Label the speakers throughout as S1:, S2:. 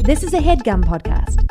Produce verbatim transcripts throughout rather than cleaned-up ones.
S1: This is a HeadGum podcast.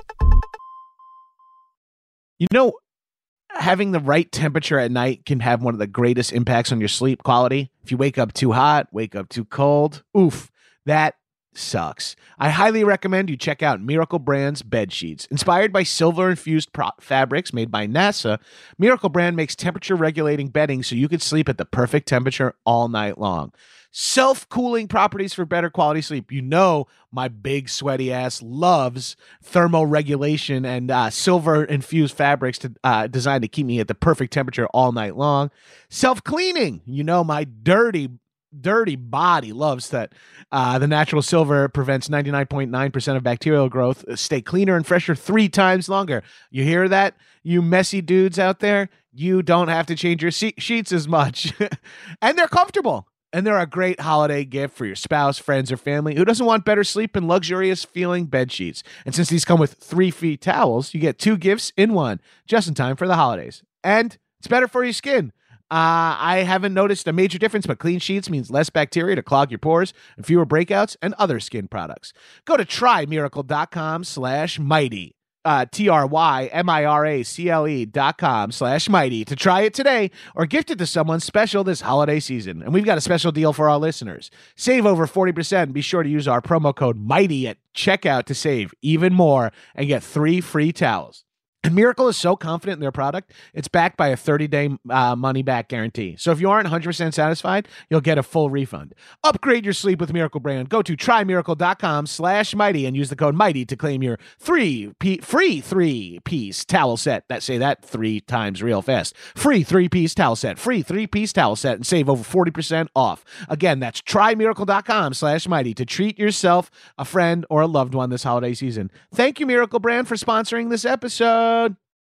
S2: You know, having the right temperature at night can have one of the greatest impacts on your sleep quality. If you wake up too hot, wake up too cold, oof, that sucks. I highly recommend you check out Miracle Brand's bed sheets. Inspired by silver-infused pro- fabrics made by NASA, Miracle Brand makes temperature-regulating bedding so you can sleep at the perfect temperature all night long. Self-cooling properties for better quality sleep. You know my big sweaty ass loves thermoregulation and uh, silver-infused fabrics to, uh, designed to keep me at the perfect temperature all night long. Self-cleaning. You know my dirty dirty body loves that uh, the natural silver prevents ninety-nine point nine percent of bacterial growth. Stay cleaner and fresher three times longer. You hear that, you messy dudes out there? You don't have to change your se- sheets as much. And they're comfortable. And they're a great holiday gift for your spouse, friends, or family who doesn't want better sleep and luxurious feeling bed sheets. And since these come with three free towels, you get two gifts in one, just in time for the holidays. And it's better for your skin. Uh, I haven't noticed a major difference, but clean sheets means less bacteria to clog your pores and fewer breakouts and other skin products. Go to trymiracle.com slash mighty, uh, T R Y M I R A C L E dot com slash mighty to try it today or gift it to someone special this holiday season. And we've got a special deal for our listeners. Save over forty percent and be sure to use our promo code mighty at checkout to save even more and get three free towels. And Miracle is so confident in their product, it's backed by a thirty-day uh, money-back guarantee. So if you aren't one hundred percent satisfied, you'll get a full refund. Upgrade your sleep with Miracle Brand. Go to trymiracle.com slash mighty and use the code mighty to claim your three p- free three-piece towel set. That Say that three times real fast. Free three-piece towel set. Free three-piece towel set and save over forty percent off. Again, that's trymiracle.com slash mighty to treat yourself, a friend, or a loved one this holiday season. Thank you, Miracle Brand, for sponsoring this episode.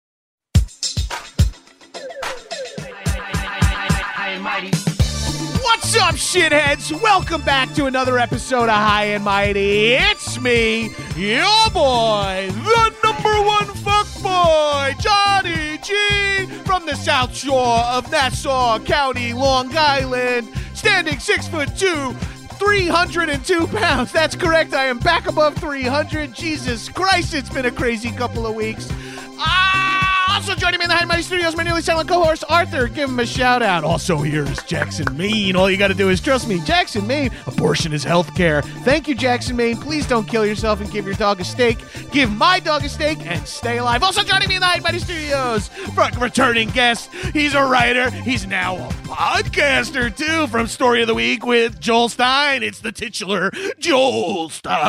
S2: What's up, shitheads? Welcome back to another episode of High and Mighty. It's me, your boy, the number one fuckboy, Johnny G, from the South Shore of Nassau County, Long Island, standing six foot two, three hundred two pounds. That's correct. I am back above three hundred. Jesus Christ, it's been a crazy couple of weeks. Ah! Also joining me in the High and Mighty Studios, my nearly silent co-host, Arthur. Give him a shout-out. Also here is Jackson Maine. All you got to do is trust me. Jackson Maine. Abortion is health care. Thank you, Jackson Maine. Please don't kill yourself and give your dog a steak. Give my dog a steak and stay alive. Also joining me in the High and Mighty Studios, for a returning guest. He's a writer. He's now a podcaster, too, from Story of the Week with Joel Stein. It's the titular Joel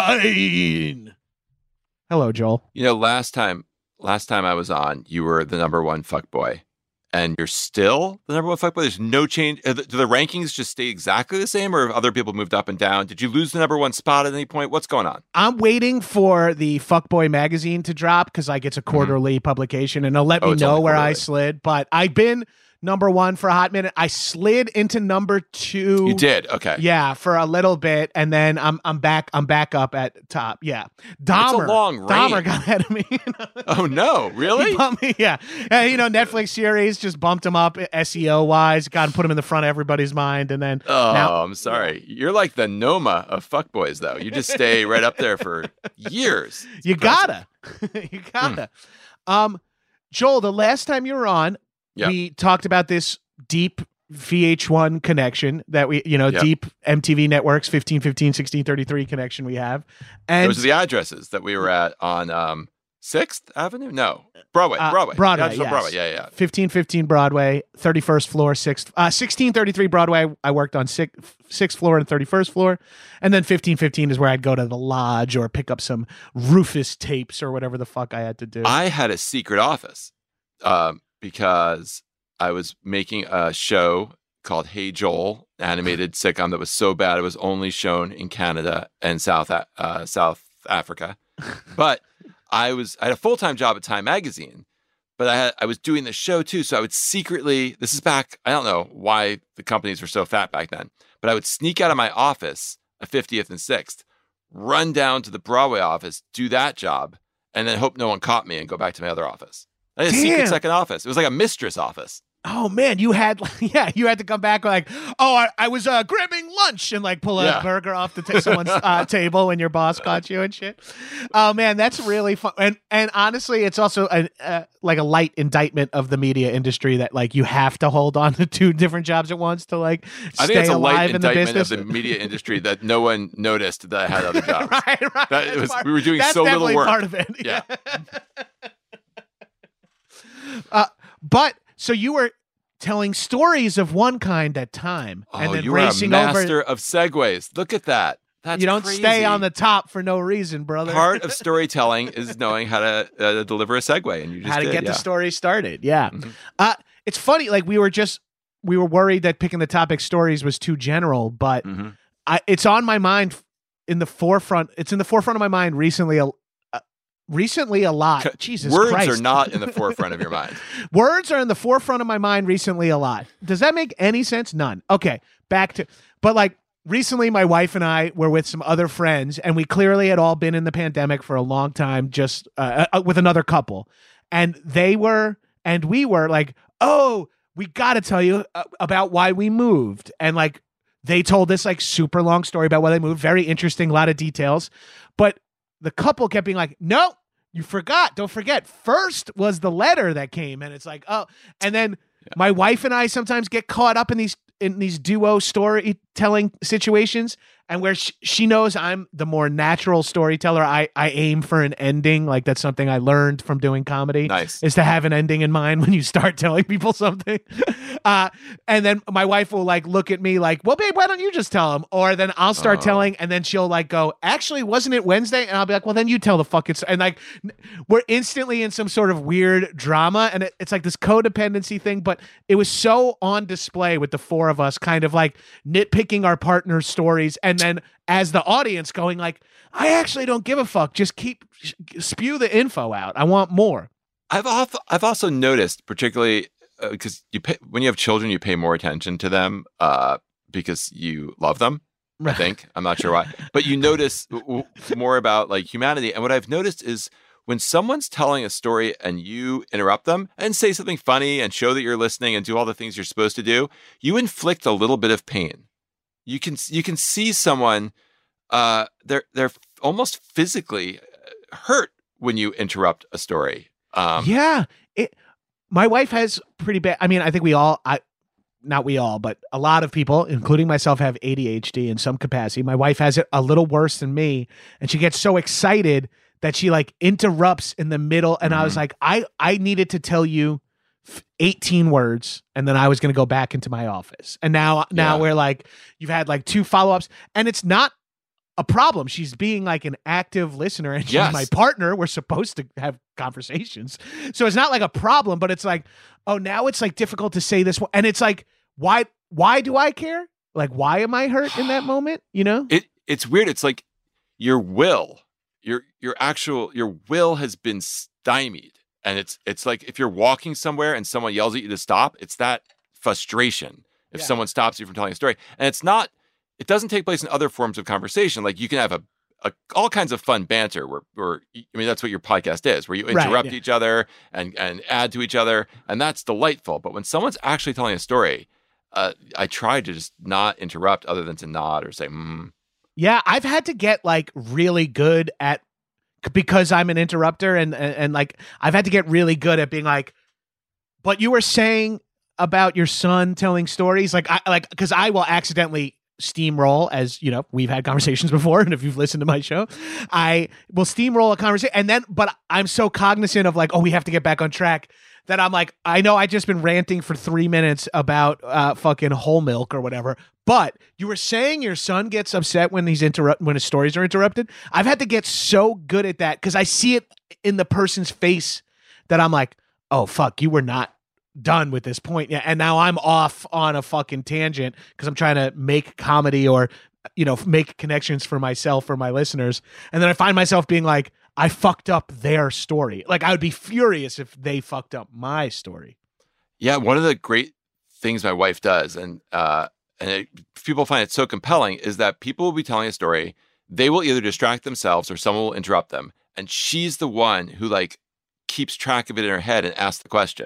S2: Stein. Hello, Joel.
S3: You know, last time... Last time I was on, you were the number one fuckboy, and you're still the number one fuckboy. There's no change. Do the rankings just stay exactly the same, or have other people moved up and down? Did you lose the number one spot at any point? What's going on?
S2: I'm waiting for the Fuckboy magazine to drop because like it's a quarterly mm-hmm. publication, and it'll let
S3: oh,
S2: me know where
S3: quarterly.
S2: I slid. But I've been number one for a hot minute. I slid into number two.
S3: You did? Okay.
S2: Yeah, for a little bit, and then I'm I'm back I'm back up at top. Yeah. Dahmer.
S3: It's a long reign.
S2: Dahmer got ahead of me.
S3: Oh no, really?
S2: He bumped me, yeah. And, you know, Netflix series just bumped him up S E O wise, got him put him in the front of everybody's mind, and then
S3: Oh,
S2: now,
S3: I'm sorry. You're like the Noma of fuckboys though. You just stay right up there for years. It's
S2: you
S3: impressive.
S2: gotta. you gotta. Hmm. Um Joel, the last time you were on,
S3: Yep.
S2: we talked about this deep V H one connection that we, you know,
S3: Yep.
S2: deep M T V networks, fifteen fifteen, sixteen thirty-three connection we have. And
S3: Those are the addresses that we were at on um, sixth Avenue? No. Broadway.
S2: uh,
S3: Broadway.
S2: Broadway,
S3: Yeah,
S2: yes.
S3: Broadway. Yeah, yeah.
S2: fifteen fifteen Broadway, thirty-first floor, sixth, uh, sixteen thirty-three Broadway. I worked on sixth, sixth floor and thirty-first floor. And then fifteen fifteen is where I'd go to the lodge or pick up some Rufus tapes or whatever the fuck I had to do.
S3: I had a secret office um, because I was making a show called Hey Joel, animated sitcom that was so bad it was only shown in Canada and South uh, South Africa. But I was I had a full-time job at Time Magazine, but I had I was doing the show too, so I would secretly, this is back, I don't know why the companies were so fat back then, but I would sneak out of my office at fiftieth and sixth, run down to the Broadway office, do that job, and then hope no one caught me and go back to my other office. I had a
S2: Damn.
S3: secret second office. It was like a mistress office.
S2: Oh man, you had yeah, you had to come back like, oh, I, I was uh, grabbing lunch and like pull a
S3: Yeah.
S2: burger off the t- someone's uh, table when your boss caught you and shit. Oh man, that's really fun. And and honestly, it's also a, uh, like a light indictment of the media industry that like you have to hold on to two different jobs at once to like stay
S3: I think it's a
S2: alive
S3: light
S2: in the
S3: indictment
S2: business.
S3: of the media industry that no one noticed that I had other jobs.
S2: right, right.
S3: That
S2: That's
S3: was-
S2: part-
S3: we were doing
S2: that's
S3: so little
S2: definitely
S3: work.
S2: Part of it.
S3: Yeah.
S2: uh, but so you were telling stories of one kind at time,
S3: Oh,
S2: and then
S3: you were
S2: racing
S3: a master
S2: over.
S3: of segues. Look at that. That's
S2: You don't
S3: crazy.
S2: stay on the top for no reason, brother.
S3: Part of storytelling is knowing how to uh, deliver a segue, and you just
S2: how to
S3: did,
S2: get
S3: yeah.
S2: the story started. Yeah.
S3: Mhm.
S2: Uh, it's funny. Like we were just we were worried that picking the topic stories was too general, but
S3: Mhm.
S2: I, it's on my mind in the forefront. It's in the forefront of my mind recently. A, uh, recently, a lot. Jesus
S3: Words
S2: Christ.
S3: are not in the forefront of your mind.
S2: Words are in the forefront of my mind recently a lot. Does that make any sense? None. Okay, back to, but like recently my wife and I were with some other friends and we clearly had all been in the pandemic for a long time just uh, uh, with another couple. And they were, and we were like, oh, we got to tell you uh, about why we moved. And like, they told this like super long story about why they moved. Very interesting, a lot of details. But the couple kept being like, no, you forgot. Don't forget. First was the letter that came. And it's like, oh, and then
S3: Yeah.
S2: my wife and I sometimes get caught up in these in these duo storytelling situations, and where sh- she knows I'm the more natural storyteller. I, I aim for an ending. Like that's something I learned from doing comedy.
S3: Nice.
S2: Is to have an ending in mind when you start telling people something. uh, and then my wife will like look at me like, well, babe, why don't you just tell them? Or then I'll start
S3: Oh.
S2: telling, and then she'll like go, actually, wasn't it Wednesday? And I'll be like, well, then you tell the fucking. And like, n- we're instantly in some sort of weird drama, and it, it's like this codependency thing. But it was so on display with the four of us, kind of like nitpicking our partner's stories, and then as the audience going like, I actually don't give a fuck. Just keep spew the info out. I want more.
S3: I've also, I've also noticed, particularly because you pay, when you have children, you pay more attention to them uh, because you love them. I think I'm not sure why, but you notice w- w- more about like humanity. And what I've noticed is when someone's telling a story and you interrupt them and say something funny and show that you're listening and do all the things you're supposed to do, you inflict a little bit of pain. You can you can see someone uh, they're they're almost physically hurt when you interrupt a story. Um,
S2: yeah. It, my wife has pretty bad. I mean, I think we all, I, not we all, but a lot of people, including myself, have A D H D in some capacity. My wife has it a little worse than me, and she gets so excited that she like interrupts in the middle. And I was
S3: Mhm.
S2: like, I, I needed to tell you eighteen words, and then I was going to go back into my office. And now, now
S3: Yeah.
S2: we're like, you've had like two follow-ups, and it's not a problem. She's being like an active listener, and she's
S3: Yes.
S2: my partner. We're supposed to have conversations. So it's not like a problem, but it's like, oh, now it's like difficult to say this one. And it's like, why, why do I care? Like, why am I hurt in that moment? You know?
S3: It it's weird. It's like your will, your your actual your will has been stymied, and it's it's like if you're walking somewhere and someone yells at you to stop, it's that frustration if
S2: Yeah.
S3: someone stops you from telling a story, and it's not. It doesn't take place in other forms of conversation. Like you can have a, a all kinds of fun banter where, where I mean that's what your podcast is, where you
S2: Right,
S3: interrupt
S2: yeah.
S3: each other and and add to each other, and that's delightful. But when someone's actually telling a story, uh, I try to just not interrupt, other than to nod or say, mm.
S2: Yeah, I've had to get like really good at, because I'm an interrupter, and, and and like I've had to get really good at being like, but you were saying about your son telling stories, like I like because I will accidentally steamroll, as you know, we've had conversations before, and if you've listened to my show, I will steamroll a conversation, and then but I'm so cognizant of like, oh, we have to get back on track, that I'm like, I know I just been ranting for three minutes about uh, fucking whole milk or whatever. But you were saying your son gets upset when he's interrupt when his stories are interrupted. I've had to get so good at that because I see it in the person's face that I'm like, oh fuck, you were not done with this point yet, and now I'm off on a fucking tangent because I'm trying to make comedy or you know make connections for myself or my listeners, and then I find myself being like, I fucked up their story. Like I would be furious if they fucked up my story.
S3: Yeah, one of the great things my wife does, and uh, and it, people find it so compelling, is that people will be telling a story. They will either distract themselves or someone will interrupt them, and she's the one who like keeps track of it in her head and asks the question.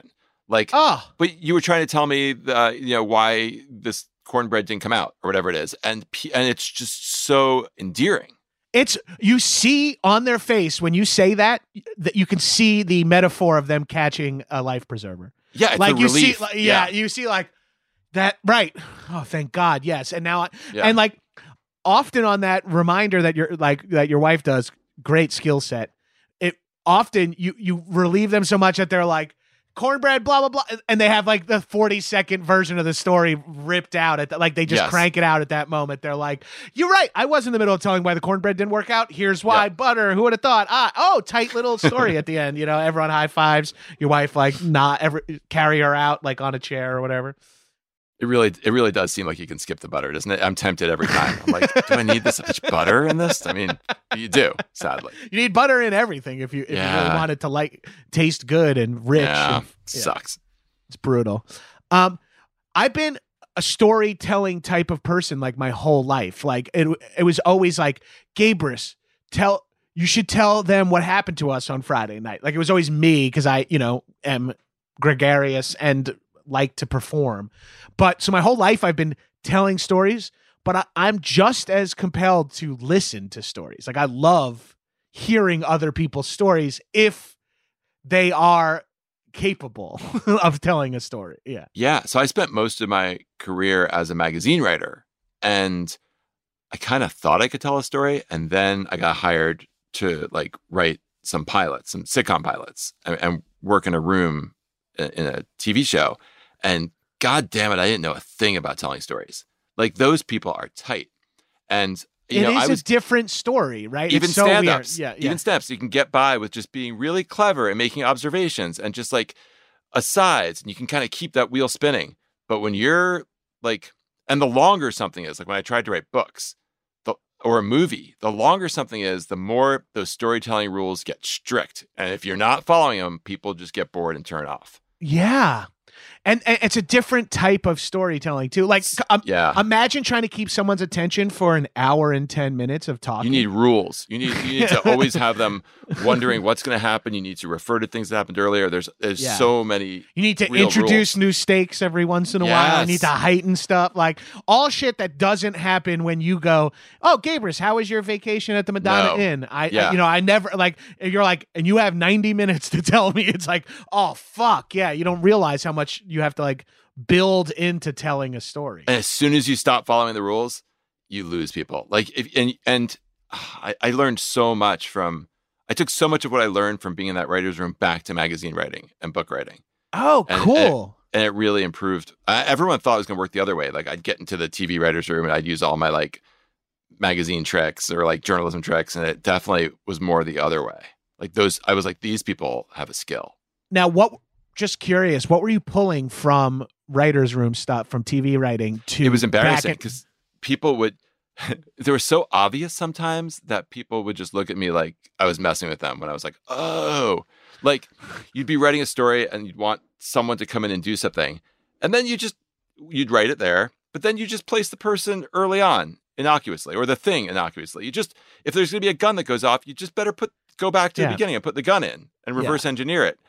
S3: Like,
S2: Oh,
S3: but you were trying to tell me, uh, you know, why this cornbread didn't come out or whatever it is. And, p- and it's just so endearing.
S2: it's you see on their face when you say that that you can see the metaphor of them catching a life preserver.
S3: Yeah. It's
S2: like
S3: a
S2: you
S3: relief.
S2: see, like, yeah,
S3: yeah.
S2: you see like that. Right. Oh, thank God. Yes. And now, I,
S3: Yeah.
S2: and like often on that reminder that you're like that your wife does, great skill set. It often you you relieve them so much that they're like cornbread, blah blah blah, and they have like the forty second version of the story ripped out at the, like they just
S3: Yes.
S2: crank it out at that moment. They're like, "You're right. I was in the middle of telling why the cornbread didn't work out. Here's why.
S3: Yeah.
S2: Butter. Who would have thought? Ah, oh, tight little story at the end. You know, everyone high fives. Your wife like not ever carry her out like on a chair or whatever.
S3: It really, it really does seem like you can skip the butter, doesn't it? I'm tempted every time. I'm like, do I need this much butter in this? I mean, you do, sadly.
S2: You need butter in everything if you if you
S3: Yeah.
S2: really want it to like taste good and rich.
S3: Yeah,
S2: and- yeah.
S3: sucks.
S2: It's brutal. Um, I've been a storytelling type of person like my whole life. Like it, it was always like, Gabrus, tell you should tell them what happened to us on Friday night. Like it was always me because I, you know, am gregarious and like to perform. But so my whole life I've been telling stories, but I, I'm just as compelled to listen to stories. Like I love hearing other people's stories if they are capable of telling a story. Yeah.
S3: Yeah. So I spent most of my career as a magazine writer, and I kind of thought I could tell a story. And then I got hired to like write some pilots, some sitcom pilots, and, and work in a room in, in a T V show. And God damn it, I didn't know a thing about telling stories. Like those people are tight. And you
S2: It
S3: know,
S2: is
S3: I was
S2: a different story, right?
S3: even
S2: It's so weird.
S3: stand-ups,
S2: Yeah, yeah.
S3: even stand-ups, you can get by with just being really clever and making observations and just like asides, and you can kind of keep that wheel spinning. But when you're like, and the longer something is, like when I tried to write books the, or a movie, the longer something is, the more those storytelling rules get strict. And if you're not following them, people just get bored and turn off.
S2: Yeah. And, and it's a different type of storytelling too. Like, um,
S3: Yeah.
S2: imagine trying to keep someone's attention for an hour and ten minutes of talking.
S3: You need rules. You need you need to always have them wondering what's going to happen. You need to refer to things that happened earlier. There's there's
S2: Yeah.
S3: so many.
S2: You need to
S3: real
S2: introduce
S3: rules.
S2: new stakes every once in a while. You
S3: Yes.
S2: need to heighten stuff. Like all shit that doesn't happen when you go, oh, Gabrus, how was your vacation at the Madonna
S3: No.
S2: Inn? I,
S3: Yeah.
S2: I, you know, I never like, you're like, and you have ninety minutes to tell me. It's like, oh, fuck. Yeah. You don't realize how much you have to like build into telling a story.
S3: And as soon as you stop following the rules, you lose people. Like if and and I, I learned so much from. I took so much of what I learned from being in that writer's room back to magazine writing and book writing.
S2: Oh,
S3: And-
S2: cool.
S3: And it really improved. Uh, everyone thought it was going to work the other way. Like I'd get into the T V writer's room and I'd use all my like magazine tricks or like journalism tricks. And it definitely was more the other way. Like those, I was like, these people have a skill.
S2: Now, what, just curious, what were you pulling from writer's room stuff, from T V writing to
S3: It was
S2: back
S3: embarrassing
S2: at-
S3: because people would, they were so obvious sometimes that people would just look at me like I was messing with them when I was like, oh, like you'd be writing a story and you'd want someone to come in and do something. And then you just, you'd write it there, but then you just place the person early on innocuously or the thing innocuously. You just, if there's going to be a gun that goes off, you just better put, go back to
S2: Yeah.
S3: the beginning and put the gun in and reverse engineer it.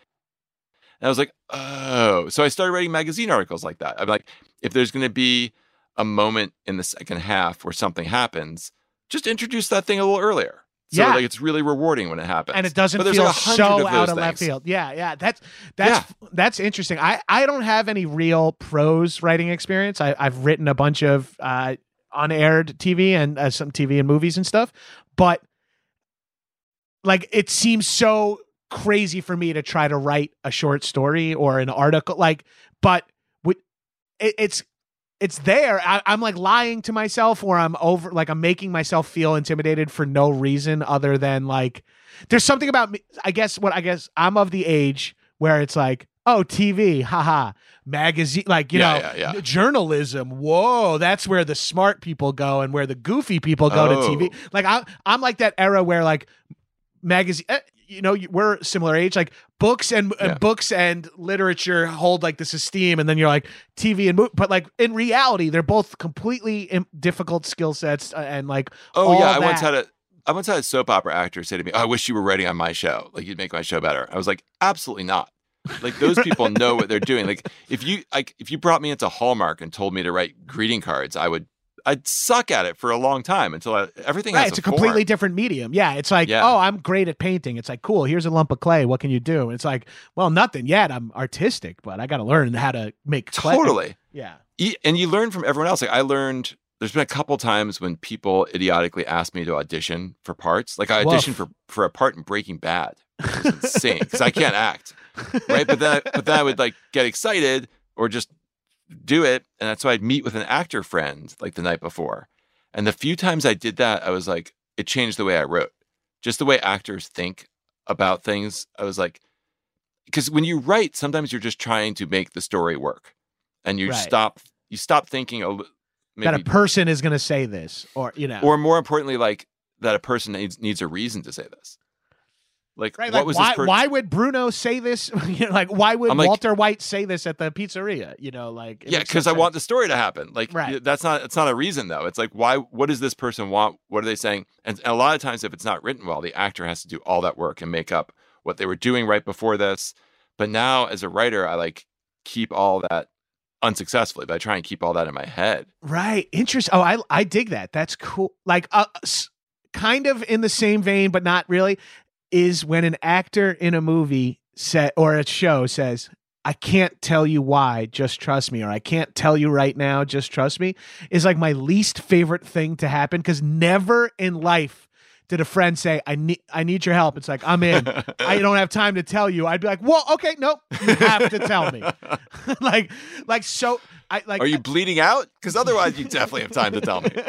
S3: And I was like, oh, so I started writing magazine articles like that. I'm like, if there's going to be a moment in the second half where something happens, just introduce that thing a little earlier. So
S2: Yeah.
S3: like it's really rewarding when it happens.
S2: and it doesn't
S3: But there's
S2: feel
S3: like a hundred
S2: so
S3: of
S2: out
S3: those
S2: of left
S3: things.
S2: field. Yeah, yeah. That's that's that's interesting. I, I don't have any real prose writing experience. I, I've written a bunch of uh, unaired T V and uh, some T V and movies and stuff, but like it seems so crazy for me to try to write a short story or an article. Like, but with, it, it's it's there. I, I'm like lying to myself, or I'm over, like I'm making myself feel intimidated for no reason other than like there's something about me. I guess what I guess I'm of the age where it's like, oh, T V, haha, magazine, like, you
S3: Yeah,
S2: know,
S3: yeah, yeah.
S2: journalism. Whoa, that's where the smart people go and where the goofy people go
S3: Oh.
S2: to T V. Like I, I'm like that era where like magazine. Eh, you know, you- we're similar age. Like books and, and
S3: Yeah.
S2: books and literature hold like this esteem, and then you're like T V and mo- but like in reality, they're both completely im- difficult skill sets, uh, and like
S3: Oh
S2: all
S3: yeah, I once
S2: that.
S3: had a I once had a soap opera actor say to me, oh, I wish you were writing on my show. Like you'd make my show better. I was like, absolutely not. Like those people know what they're doing. Like if you like if you brought me into Hallmark and told me to write greeting cards, I would I'd suck at it for a long time until I, everything
S2: right,
S3: has
S2: it's a,
S3: a form.
S2: completely different medium. Yeah, it's like,
S3: Yeah.
S2: oh, I'm great at painting. It's like, cool, here's a lump of clay. What can you do? And it's like, well, nothing yet. I'm artistic, but I got to learn how to make clay.
S3: Totally.
S2: Yeah.
S3: E- And you learn from everyone else. Like I learned, there's been a couple times when people idiotically asked me to audition for parts. Like I auditioned for, for a part in Breaking Bad. It was insane because I can't act, right? But then, but then I would like get excited or just do it, and that's why I'd meet with an actor friend like the night before. And the few times I did that, I was like, it changed the way I wrote, just the way actors think about things. I was like, because when you write, sometimes you're just trying to make the story work, and you
S2: Right.
S3: stop, you stop thinking a, li- maybe,
S2: that a person is going to say this, or you know,
S3: or more importantly, like that a person needs needs a reason to say this. Like,
S2: right?
S3: what
S2: Like,
S3: was
S2: why?
S3: this per-
S2: why would Bruno say this? You know, like, why would
S3: I'm like-
S2: Walter White say this at the pizzeria? You know, like, it
S3: Yeah,
S2: makes no
S3: because I
S2: sense.
S3: want the story to happen. Like
S2: Right.
S3: that's not it's not a reason though. It's like why what does this person want? What are they saying? And, and a lot of times if it's not written well, the actor has to do all that work and make up what they were doing right before this. But now as a writer, I like keep all that unsuccessfully, but I try and keep all that in my head.
S2: Right. Interesting. Oh, I I dig that. That's cool. Like, uh, s- kind of in the same vein, but not really, is when an actor in a movie set or a show says, I can't tell you why, just trust me, or I can't tell you right now, just trust me, is like my least favorite thing to happen, because never in life did a friend say, I need I need your help. It's like, I'm in. I don't have time to tell you. I'd be like, well, okay, nope, you have to tell me. like, like so I like
S3: Are you bleeding out? Because otherwise you definitely have time to tell me.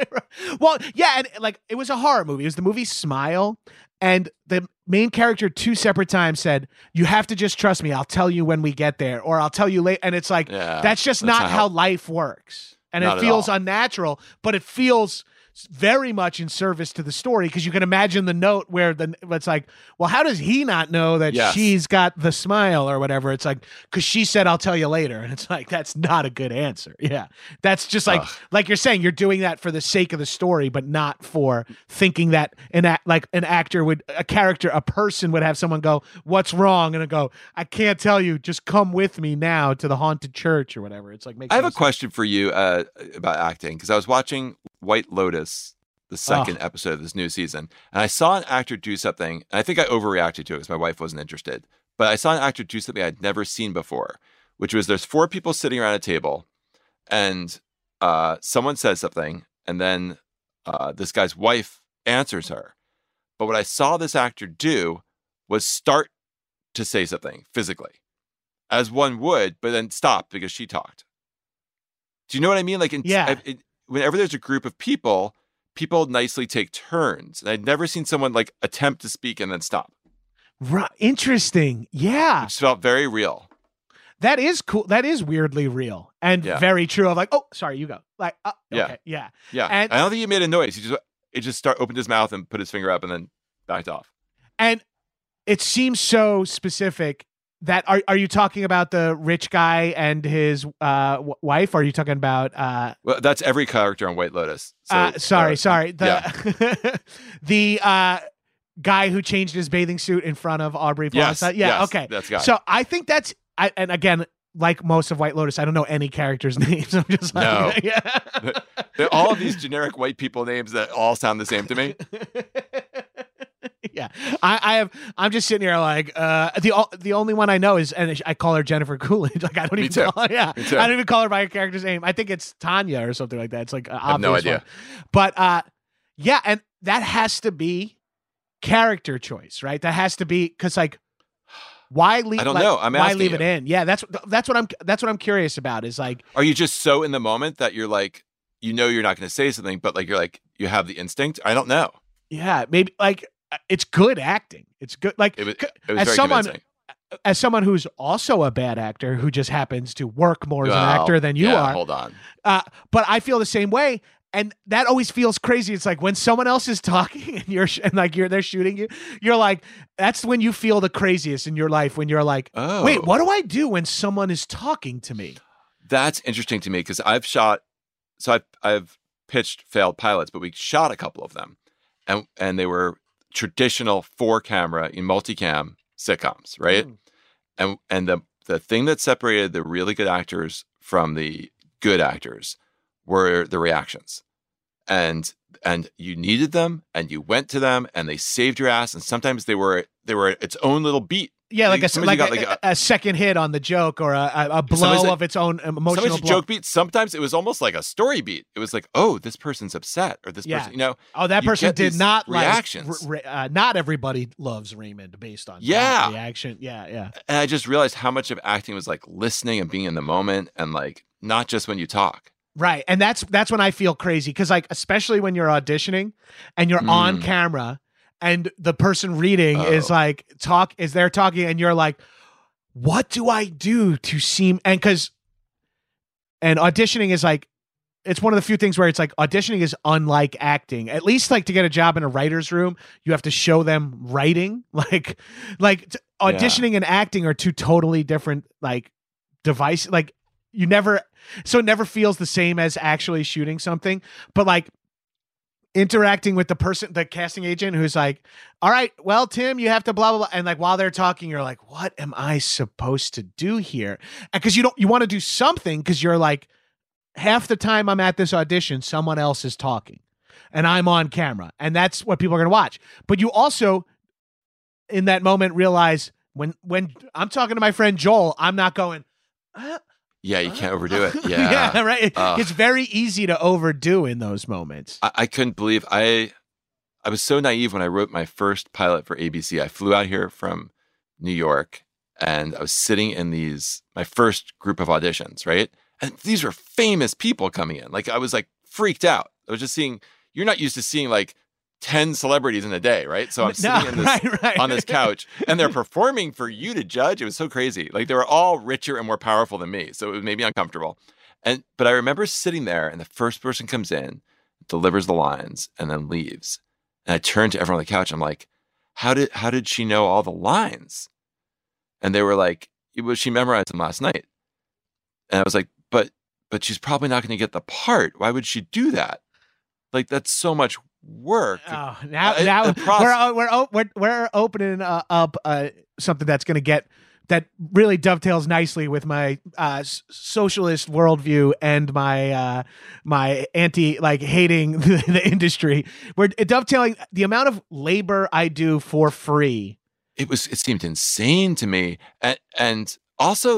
S2: Well, yeah, and like it was a horror movie. It was the movie Smile, and the main character two separate times said, "You have to just trust me. I'll tell you when we get there, or I'll tell you late." And it's like
S3: Yeah,
S2: that's just
S3: that's
S2: not
S3: not
S2: how
S3: how-
S2: life works, and
S3: Not
S2: it
S3: at
S2: feels
S3: all.
S2: unnatural, but it feels very much in service to the story, because you can imagine the note where the it's like, well, how does he not know that
S3: Yes.
S2: she's got the smile or whatever? It's like, because she said, I'll tell you later, and it's like, that's not a good answer. Yeah, that's just like
S3: Ugh.
S2: like you're saying, you're doing that for the sake of the story, but not for thinking that an act like an actor would, a character, a person would have someone go, what's wrong, and I go, I can't tell you, just come with me now to the haunted church or whatever. It's like, makes
S3: I have
S2: no
S3: a
S2: sense.
S3: question for you uh, about acting, because I was watching White Lotus, the second
S2: Oh.
S3: episode of this new season, and I saw an actor do something, and I think I overreacted to it because my wife wasn't interested, but I saw an actor do something I'd never seen before, which was there's four people sitting around a table, and uh, someone says something, and then uh, this guy's wife answers her. But what I saw this actor do was start to say something physically, as one would, but then stop because she talked. Do you know what I mean? Like, in,
S2: Yeah.
S3: I- it, whenever there's a group of people, people nicely take turns. And I'd never seen someone like attempt to speak and then stop.
S2: Right. Interesting. Yeah.
S3: It just felt very real.
S2: That is cool. That is weirdly real and
S3: Yeah.
S2: very true. Of like, oh, sorry, you go. Like, uh,
S3: Yeah.
S2: okay, yeah.
S3: Yeah.
S2: And-
S3: I don't think he made a noise. He just it just start opened his mouth and put his finger up and then backed off.
S2: And it seems so specific that are are you talking about the rich guy and his uh, w- wife? Or are you talking about? Uh,
S3: Well, that's every character on White Lotus. So,
S2: uh, sorry,
S3: uh,
S2: sorry. The the uh, guy who changed his bathing suit in front of Aubrey
S3: Yes.
S2: Plaza. Yeah.
S3: yes,
S2: Okay.
S3: That's got
S2: So I think that's. I, and again, like most of White Lotus, I don't know any characters' names. I'm just like,
S3: No.
S2: yeah.
S3: They're all of these generic white people names that all sound the same to me.
S2: Yeah, I, I have. I'm just sitting here like uh, the o- the only one I know is, and I call her Jennifer Coolidge. Like I don't
S3: Me
S2: even
S3: too.
S2: call her. Yeah,
S3: Me too.
S2: I don't even call her by her character's name. I think it's Tanya or something like that. It's like an
S3: have no
S2: obvious
S3: idea.
S2: one. But uh, yeah, and that has to be character choice, right? That has to be because like. Why leave?
S3: I don't
S2: like,
S3: know. I'm
S2: why
S3: asking
S2: leave
S3: you.
S2: it in? Yeah, that's that's what I'm that's what I'm curious about. Is like
S3: Are you just so in the moment that you're like, you know, you're not going to say something, but like you're like you have the instinct? I don't know.
S2: yeah, maybe like it's good acting. It's good. Like
S3: It was,
S2: c-
S3: it was
S2: as
S3: very
S2: someone
S3: convincing.
S2: as someone who's also a bad actor who just happens to work more as an
S3: Well,
S2: actor than you
S3: yeah,
S2: are.
S3: Hold on.
S2: Uh, but I feel the same way, and that always feels crazy. It's like when someone else is talking and you're sh- and like you're they're shooting you. You're like, that's when you feel the craziest in your life. When you're like,
S3: Oh,
S2: wait, what do I do when someone is talking to me?
S3: That's interesting to me because I've shot, so I've I've pitched failed pilots, but we shot a couple of them, and and they were traditional four camera in multicam sitcoms, right?
S2: Mm.
S3: And and the the thing that separated the really good actors from the good actors were the reactions. And and you needed them, and you went to them, and they saved your ass. And sometimes they were they were its own little beat.
S2: Yeah, like a
S3: Sometimes
S2: like,
S3: you
S2: a,
S3: got, like
S2: a, a second hit on the joke, or a, a blow
S3: like,
S2: of its own emotional
S3: sometimes a
S2: blow.
S3: joke beat. Sometimes it was almost like a story beat. It was like, oh, this person's upset, or this
S2: Yeah.
S3: person, you know.
S2: Oh, that
S3: you
S2: person
S3: get
S2: did
S3: these
S2: not
S3: reactions.
S2: like. Uh, not everybody loves Raymond based on
S3: Yeah.
S2: that reaction. Yeah, yeah.
S3: And I just realized how much of acting was like listening and being in the moment, and like not just when you talk.
S2: Right. And that's that's when I feel crazy, because like especially when you're auditioning and you're
S3: Mm.
S2: on camera and the person reading
S3: Oh.
S2: is like talk is they're talking and you're like, what do I do to seem and because and auditioning is like it's one of the few things where it's like auditioning is unlike acting. At least like to get a job in a writer's room, you have to show them writing. Like like t- auditioning and acting are two totally different like device like you never so it never feels the same as actually shooting something, but like interacting with the person, the casting agent who's like, all right, well, Tim, you have to blah, blah, blah. And like, while they're talking, you're like, what am I supposed to do here? And cause you don't, you want to do something. Cause you're like, half the time I'm at this audition, someone else is talking and I'm on camera, and that's what people are going to watch. But you also in that moment realize when, when I'm talking to my friend Joel, I'm not going, uh,
S3: Yeah, you can't overdo it. Yeah,
S2: yeah, right. It-
S3: Ugh.
S2: It's very easy to overdo in those moments.
S3: I, I couldn't believe I. I was so naive when I wrote my first pilot for A B C. I flew out here from New York, and I was sitting in these my first group of auditions, right? And these were famous people coming in. Like I was like freaked out. I was just seeing. You're not used to seeing like ten celebrities in a day, right? So I'm sitting
S2: No,
S3: in this,
S2: right, right.
S3: on this couch, and they're performing for you to judge. It was so crazy. Like they were all richer and more powerful than me, so it made me uncomfortable. And but I remember sitting there, and the first person comes in, delivers the lines, and then leaves. And I turned to everyone on the couch. I'm like, "How did how did she know all the lines?" And they were like, "It was she memorized them last night." And I was like, "But but she's probably not going to get the part. Why would she do that? Like that's so much work."
S2: Oh, now
S3: Uh,
S2: now
S3: the proce-
S2: we're, uh, we're o- we're we're opening uh, up uh, something that's going to get that really dovetails nicely with my uh, s- socialist worldview and my uh, my anti like hating the, the industry. We're dovetailing the amount of labor I do for free.
S3: It was it seemed insane to me, and and also,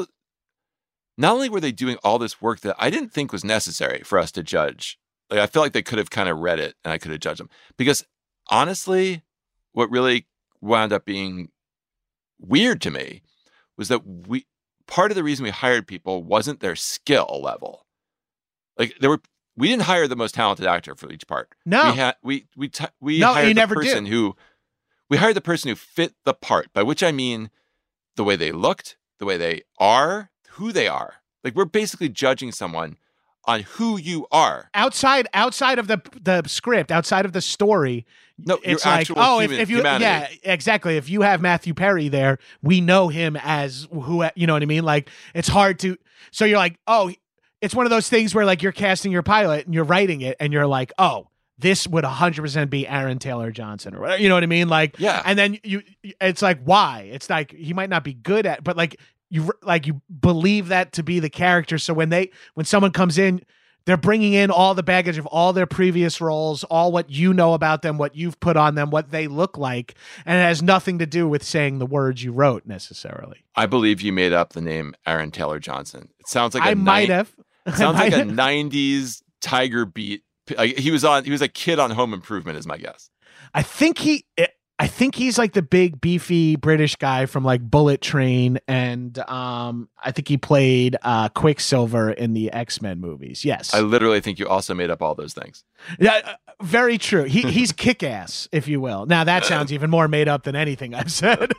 S3: not only were they doing all this work that I didn't think was necessary for us to judge. Like I feel like they could have kind of read it and I could have judged them. Because honestly, what really wound up being weird to me was that we part of the reason we hired people wasn't their skill level. Like there were we didn't hire the most talented actor for each part.
S2: No.
S3: We had we we t- we
S2: No,
S3: hired
S2: you
S3: the
S2: never
S3: person
S2: do.
S3: who we hired the person who fit the part, by which I mean the way they looked, the way they are, who they are. Like we're basically judging someone on who you are.
S2: Outside outside of the the script, outside of the story,
S3: No,
S2: it's
S3: your
S2: like,
S3: actual
S2: oh,
S3: human,
S2: if, if you,
S3: humanity.
S2: yeah, exactly. If you have Matthew Perry there, we know him as who, you know what I mean? Like, it's hard to, so you're like, oh, it's one of those things where like you're casting your pilot and you're writing it and you're like, oh, this would one hundred percent be Aaron Taylor Johnson or whatever, you know what I mean? Like,
S3: Yeah.
S2: and then you, it's like, why? It's like, he might not be good at, but like, you, like, you believe that to be the character. So when they, when someone comes in, they're bringing in all the baggage of all their previous roles, all what you know about them, what you've put on them, what they look like, and it has nothing to do with saying the words you wrote necessarily.
S3: I believe you made up the name Aaron Taylor Johnson. It sounds like a
S2: I might
S3: nine-
S2: have.
S3: It sounds
S2: I
S3: like
S2: might
S3: a
S2: have.
S3: nineties Tiger Beat. Like he was on. He was a kid on Home Improvement, is my guess.
S2: I think he. I think he's like the big beefy British guy from like Bullet Train, and um, I think he played uh, Quicksilver in the X-Men movies. Yes,
S3: I literally think you also made up all those things.
S2: yeah, uh, very true. He he's kick-ass, if you will. Now that sounds even more made up than anything I've said.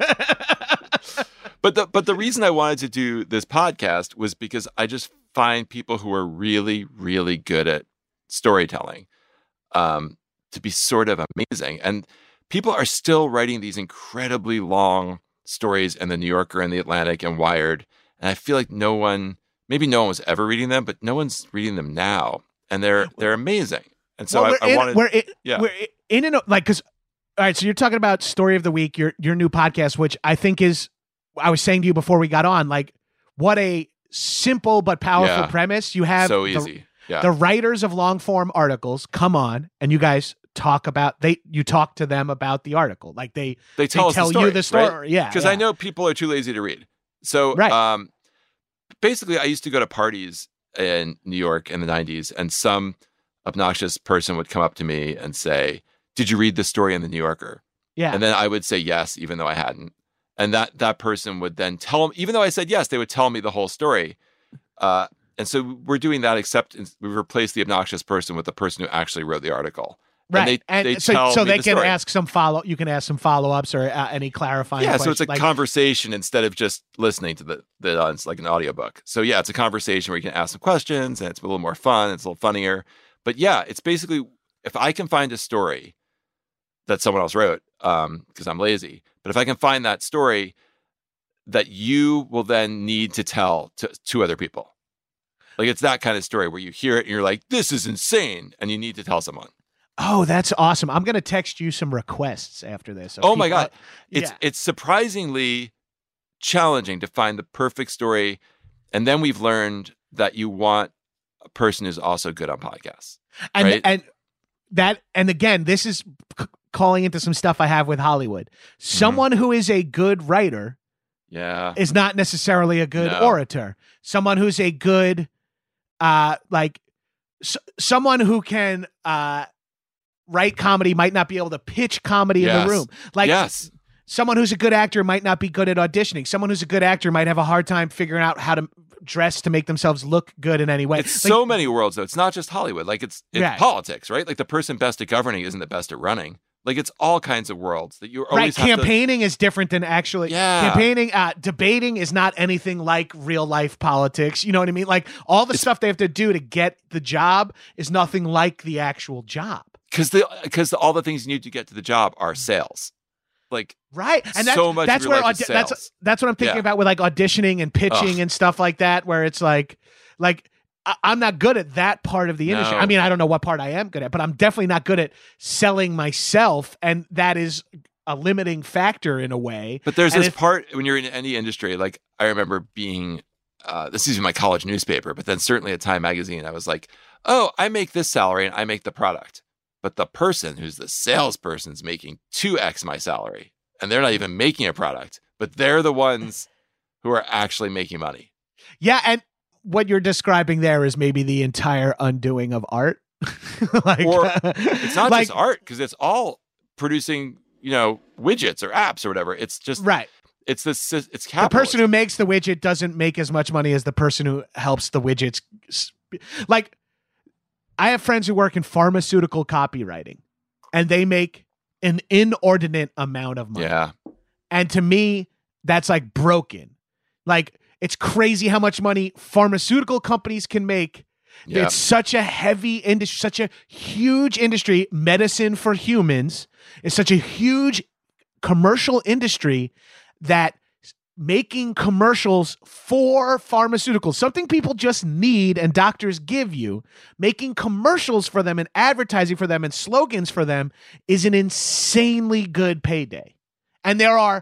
S3: But the but the reason I wanted to do this podcast was because I just find people who are really really good at storytelling um, to be sort of amazing, and people are still writing these incredibly long stories in the New Yorker and the Atlantic and Wired, and I feel like no one, maybe no one was ever reading them, but no one's reading them now, and they're they're amazing. And so
S2: Well,
S3: I,
S2: we're
S3: I
S2: in,
S3: wanted,
S2: we're in,
S3: yeah.
S2: we're in and like because all right, so you're talking about Story of the Week, your your new podcast, which I think is I was saying to you before we got on, like, what a simple but powerful
S3: Yeah.
S2: premise. You have
S3: So
S2: the,
S3: easy. Yeah.
S2: the writers of long form articles come on, and you guys talk about they. You talk to them about the article, like they
S3: They tell
S2: they
S3: us
S2: tell
S3: the story,
S2: you the story.
S3: right?
S2: Yeah,
S3: Because
S2: yeah.
S3: I know people are too lazy to read. So,
S2: Right.
S3: um, basically, I used to go to parties in New York in the nineties, and some obnoxious person would come up to me and say, "Did you read this story in the New Yorker?"
S2: Yeah,
S3: And then I would say yes, even though I hadn't. And that that person would then tell me, even though I said yes, they would tell me the whole story. Uh, and so we're doing that, except we replace the obnoxious person with the person who actually wrote the article.
S2: right.
S3: And they, they
S2: so
S3: tell
S2: so
S3: me
S2: they
S3: the
S2: can
S3: story.
S2: ask some follow. You can ask some follow ups or uh, any clarifying.
S3: Yeah, so it's a
S2: questions. Like,
S3: conversation instead of just listening to the, the uh, it's like an audiobook. So yeah, it's a conversation where you can ask some questions and it's a little more fun. It's a little funnier. But yeah, it's basically, if I can find a story that someone else wrote, um, because I'm lazy, but if I can find that story that you will then need to tell to two other people. Like it's that kind of story where you hear it and you're like, this is insane. And you need to tell someone.
S2: oh, that's awesome. I'm gonna text you some requests after this. of
S3: Oh my
S2: people-
S3: God. It's
S2: yeah.
S3: it's surprisingly challenging to find the perfect story. And then we've learned that you want a person who's also good on podcasts.
S2: and
S3: right?
S2: and that and again, this is c- calling into some stuff I have with Hollywood. Someone who is a good writer
S3: Yeah.
S2: is not necessarily a good
S3: No.
S2: orator. Someone who's a good, uh, like, s- someone who can uh, write comedy might not be able to pitch comedy in
S3: Yes.
S2: the room. Like,
S3: yes.
S2: someone who's a good actor might not be good at auditioning. Someone who's a good actor might have a hard time figuring out how to dress to make themselves look good in any way.
S3: It's
S2: Like,
S3: so many worlds though. It's not just Hollywood. Like it's it's
S2: Right.
S3: politics, right? Like the person best at governing isn't the best at running. Like it's all kinds of worlds that you
S2: right.
S3: always have to-
S2: Campaigning is different than actually
S3: Yeah.
S2: campaigning. Uh, debating is not anything like real life politics. You know what I mean? Like all the stuff they have to do to get the job is nothing like the actual job.
S3: because the because all the things you need to get to the job are sales. Like
S2: Right. And that's,
S3: So much of
S2: that's
S3: your
S2: where
S3: life is
S2: audi- that's
S3: sales.
S2: that's what I'm thinking
S3: Yeah.
S2: about with like auditioning and pitching
S3: Ugh.
S2: and stuff like that, where it's like like I- I'm not good at that part of the industry.
S3: No.
S2: I mean, I don't know what part I am good at, but I'm definitely not good at selling myself, and that is a limiting factor in a way.
S3: But there's
S2: And
S3: this
S2: if-
S3: part when you're in any industry, like I remember being, uh, this is in my college newspaper, but then certainly at Time Magazine, I was like, oh, I make this salary and I make the product. But the person who's the salesperson's making two X my salary. And they're not even making a product, but they're the ones who are actually making money.
S2: Yeah, and what you're describing there is maybe the entire undoing of art. like,
S3: Or It's not
S2: like,
S3: just art, because it's all producing, you know, widgets or apps or whatever. It's just,
S2: right.
S3: it's this, it's
S2: The
S3: capitalism.
S2: person who makes the widget doesn't make as much money as the person who helps the widgets. sp- Like, I have friends who work in pharmaceutical copywriting, and they make an inordinate amount of money.
S3: Yeah.
S2: And to me, that's like broken. Like, it's crazy how much money pharmaceutical companies can make.
S3: Yeah.
S2: It's such a heavy industry, such a huge industry. Medicine for humans is such a huge commercial industry that making commercials for pharmaceuticals, something people just need and doctors give you, making commercials for them and advertising for them and slogans for them is an insanely good payday. And there are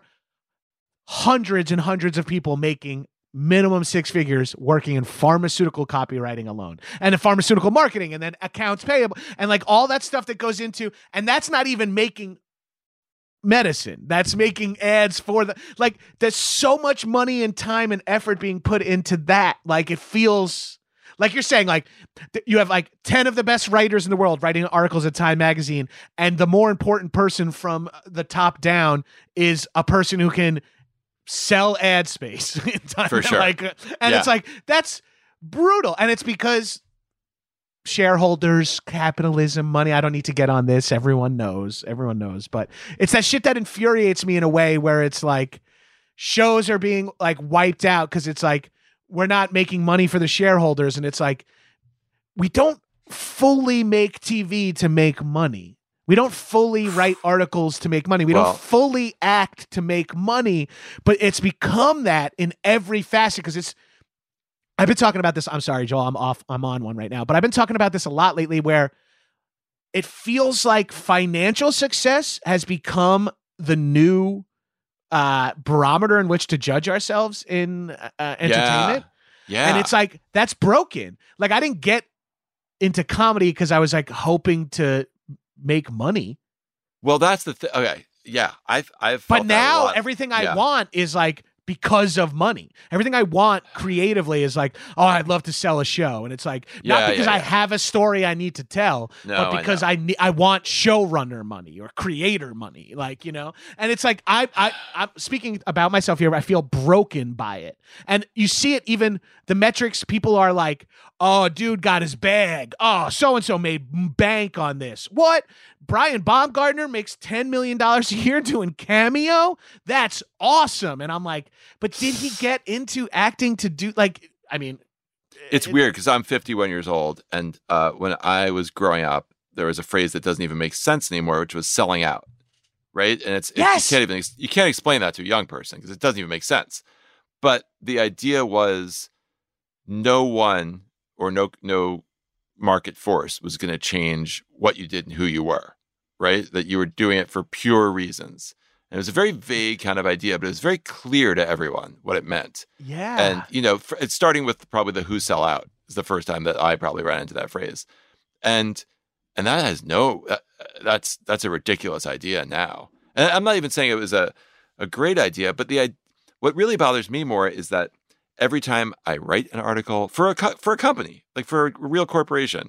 S2: hundreds and hundreds of people making minimum six figures working in pharmaceutical copywriting alone, and in pharmaceutical marketing, and then accounts payable, and like all that stuff that goes into, and that's not even making medicine. That's making ads for the, like, there's so much money and time and effort being put into that. Like, it feels like you're saying, like, th- you have like ten of the best writers in the world writing articles at Time Magazine, and the more important person from the top down is a person who can sell ad space in Time.
S3: For sure.
S2: Like, uh, and
S3: Yeah.
S2: it's like, that's brutal. And it's because shareholders, capitalism, money. I don't need to get on this. Everyone knows. Everyone knows. But it's that shit that infuriates me in a way where it's like shows are being like wiped out because it's like we're not making money for the shareholders. And it's like we don't fully make T V to make money. We don't fully write articles to make money. We
S3: Well-
S2: don't fully act to make money. But it's become that in every facet because it's I've been talking about this. I'm sorry, Joel. I'm off. I'm on one right now. But I've been talking about this a lot lately where it feels like financial success has become the new uh, barometer in which to judge ourselves in uh, entertainment.
S3: Yeah. yeah.
S2: And it's like, that's broken. Like, I didn't get into comedy because I was like hoping to make money.
S3: Well, that's the thing. Okay. Yeah. I've, I've, felt
S2: but
S3: that a
S2: now
S3: lot.
S2: everything I
S3: Yeah.
S2: want is like, because of money. Everything I want creatively is like, oh, I'd love to sell a show. And it's like, not
S3: Yeah,
S2: because
S3: yeah,
S2: I
S3: yeah.
S2: have a story I need to tell,
S3: No,
S2: but
S3: I
S2: because
S3: know.
S2: I, ne- I want showrunner money or creator money. Like, you know, and it's like, I, I, I'm speaking about myself here, but I feel broken by it. And you see it, even the metrics, people are like, oh, dude got his bag. Oh, so-and-so made bank on this. What? Brian Baumgartner makes ten million dollars a year doing Cameo? That's awesome. And I'm like, but did he get into acting to do, like, I mean.
S3: It's
S2: it,
S3: weird because I'm fifty-one years old. And uh, when I was growing up, there was a phrase that doesn't even make sense anymore, which was selling out. Right. And it's,
S2: Yes!
S3: it, you can't even, you can't explain that to a young person because it doesn't even make sense. But the idea was no one or no, no market force was going to change what you did and who you were. Right. That you were doing it for pure reasons. And it was a very vague kind of idea, but it was very clear to everyone what it meant.
S2: Yeah.
S3: And, you know, for, it's starting with probably the who sell out is the first time that I probably ran into that phrase. And, and that has no, uh, that's, that's a ridiculous idea now. And I'm not even saying it was a, a great idea, but the, what really bothers me more is that every time I write an article for a, co- for a company, like for a real corporation,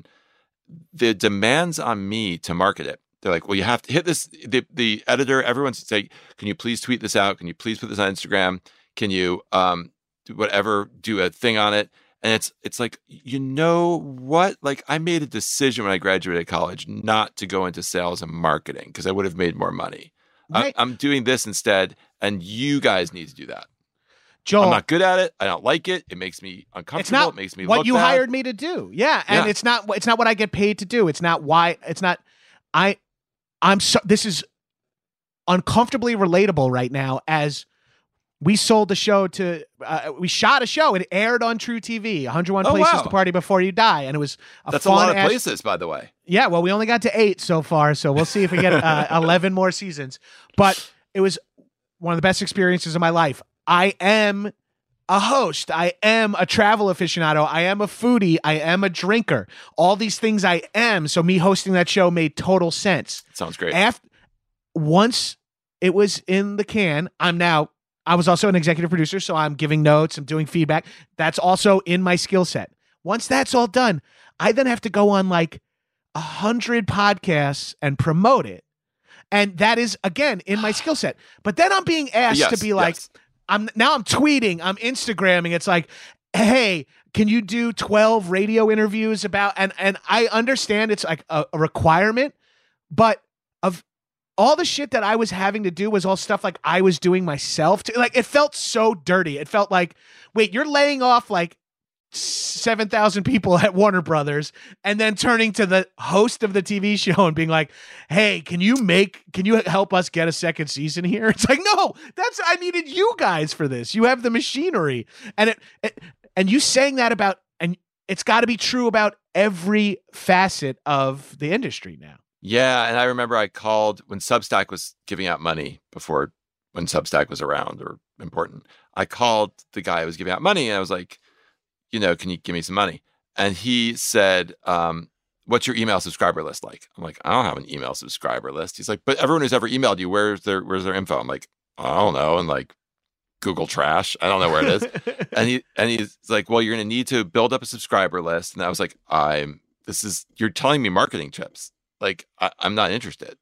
S3: the demands on me to market it, they're like, well, you have to hit this. The, the editor, everyone's say, can you please tweet this out? Can you please put this on Instagram? Can you, um, do whatever, do a thing on it? And it's, it's like, you know what? Like, I made a decision when I graduated college not to go into sales and marketing because I would have made more money.
S2: Right.
S3: I, I'm doing this instead, and you guys need to do that.
S2: Joel,
S3: I'm not good at it. I don't like it. It makes me uncomfortable.
S2: it's not
S3: it makes me
S2: what
S3: look
S2: you
S3: bad.
S2: hired me to do. Yeah. And
S3: Yeah.
S2: it's not, it's not what I get paid to do. It's not why, it's not, I, I'm so, this is uncomfortably relatable right now as we sold the show to, uh, we shot a show. It aired on True T V, one hundred one
S3: Oh,
S2: Places
S3: wow.
S2: to Party Before You Die. And it was a
S3: That's
S2: fun
S3: a lot of
S2: ass-
S3: places, by the way.
S2: Yeah. Well, we only got to eight so far. So we'll see if we get uh, eleven more seasons, but it was one of the best experiences of my life. I am a host. I am a travel aficionado. I am a foodie. I am a drinker. All these things I am. So me hosting that show made total sense.
S3: Sounds great.
S2: After once it was in the can, I'm now, I was also an executive producer, so I'm giving notes, I'm doing feedback. That's also in my skill set. Once that's all done, I then have to go on like a hundred podcasts and promote it. And that is, again, in my skill set. But then I'm being asked
S3: Yes,
S2: to be like,
S3: yes.
S2: I'm now I'm tweeting, I'm Instagramming. It's like, hey, can you do twelve radio interviews about, and, and I understand it's like a, a requirement, but of all the shit that I was having to do was all stuff like I was doing myself. To, like, it felt so dirty. It felt like, wait, you're laying off like seven thousand people at Warner Brothers and then turning to the host of the T V show and being like, hey, can you make, can you help us get a second season here? It's like, no, that's, I needed you guys for this. You have the machinery. And it, it and you saying that about, and it's got to be true about every facet of the industry now.
S3: Yeah, and I remember I called when Substack was giving out money before, when Substack was around or important. I called the guy who was giving out money and I was like, you know, can you give me some money? And he said, um, what's your email subscriber list like? I'm like, I don't have an email subscriber list. He's like, but everyone who's ever emailed you, where's their where's their info? I'm like, I don't know. And like Google Trash. I don't know where it is. and he and he's like, well, you're gonna need to build up a subscriber list. And I was like, I'm this is you're telling me marketing tips. Like, I, I'm not interested.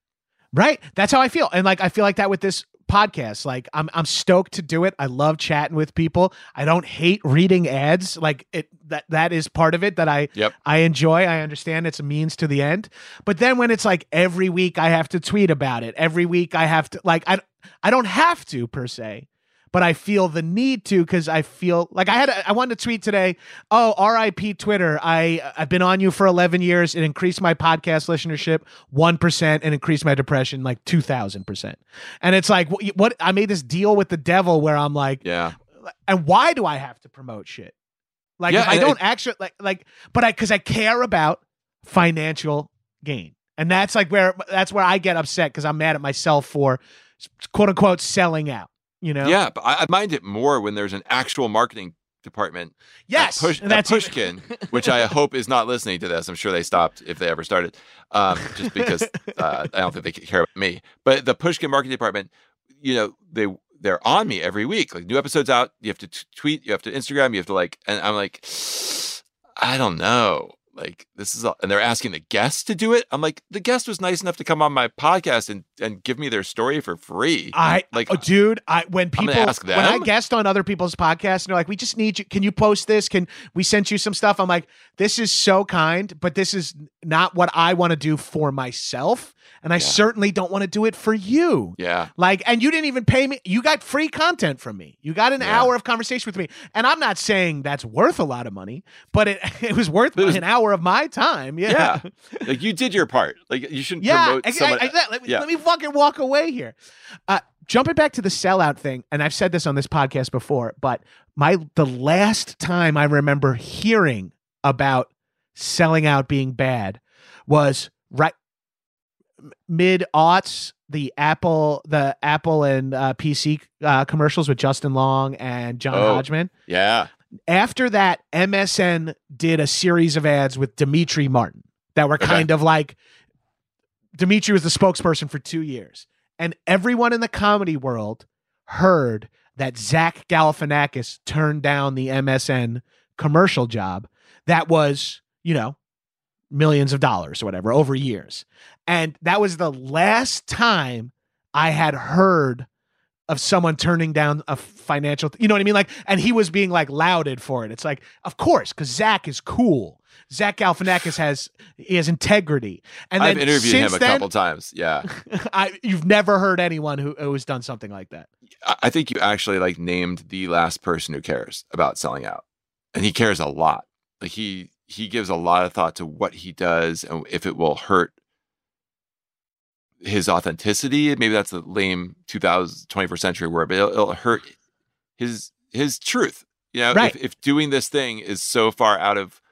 S2: Right. That's how I feel. And like, I feel like that with this podcast. Like, I'm, I'm stoked to do it. I love chatting with people. I don't hate reading ads. Like it, that, that is part of it that I,
S3: Yep.
S2: I enjoy. I understand it's a means to the end. But then when it's like every week I have to tweet about it, every week I have to, like, I, I don't have to per se, but I feel the need to, because I feel like I had, a, I wanted to tweet today, oh, R I P Twitter. I, I've been on you for eleven years. It increased my podcast listenership one percent and increased my depression like two thousand percent. And it's like, what, what, I made this deal with the devil where I'm like,
S3: Yeah.
S2: and why do I have to promote shit? Like,
S3: Yeah,
S2: if I
S3: and
S2: don't
S3: it-
S2: actually, like, like, but I, cause I care about financial gain. And that's like where, that's where I get upset because I'm mad at myself for quote unquote selling out. You know?
S3: Yeah, but I, I mind it more when there's an actual marketing department.
S2: Yes,
S3: at, Push,
S2: and that's
S3: at Pushkin, which I hope is not listening to this. I'm sure they stopped if they ever started, um, just because uh, I don't think they care about me. But the Pushkin marketing department, you know, they they're on me every week. Like new episodes out, you have to t- tweet, you have to Instagram, you have to like, and I'm like, I don't know. Like this is, a, and they're asking the guest to do it. I'm like, the guest was nice enough to come on my podcast and, and give me their story for free.
S2: I
S3: like,
S2: oh, dude, I when people
S3: ask them?
S2: when I guest on other people's podcasts and they're like, we just need you. Can you post this? Can we send you some stuff? I'm like, this is so kind, but this is not what I want to do for myself. And I
S3: Yeah.
S2: certainly don't want to do it for you.
S3: yeah,
S2: Like, and you didn't even pay me. You got free content from me. You got an
S3: Yeah.
S2: hour of conversation with me. And I'm not saying that's worth a lot of money, but it it was worth
S3: It was-
S2: an hour of my time. Yeah.
S3: yeah. Like you did your part. Like you shouldn't
S2: Yeah.
S3: promote
S2: I-
S3: someone.
S2: I- I- let, me,
S3: yeah.
S2: let me fucking walk away here. Uh, jumping back to the sellout thing, and I've said this on this podcast before, but my the last time I remember hearing about selling out being bad was right mid aughts, the Apple, the Apple and uh, P C uh, commercials with Justin Long and John
S3: Oh.
S2: Hodgman.
S3: yeah.
S2: After that, M S N did a series of ads with Dimitri Martin that were
S3: Okay.
S2: kind of like Dimitri was the spokesperson for two years, and everyone in the comedy world heard that Zach Galifianakis turned down the M S N commercial job that was, you know, millions of dollars or whatever over years. And that was the last time I had heard of someone turning down a financial, you know what I mean? Like, and he was being like lauded for it. It's like, of course, because Zach is cool. Zach Galifianakis has, he has integrity. And then
S3: I've interviewed
S2: since
S3: him a
S2: then,
S3: couple times. Yeah.
S2: I, you've never heard anyone who, who has done something like that.
S3: I I think you actually like named the last person who cares about selling out. And he cares a lot. Like he he gives a lot of thought to what he does and if it will hurt his authenticity. Maybe that's a lame two thousand twenty-first century word, but it'll, it'll hurt his his truth. You know,
S2: Right.
S3: if, if doing this thing is so far out of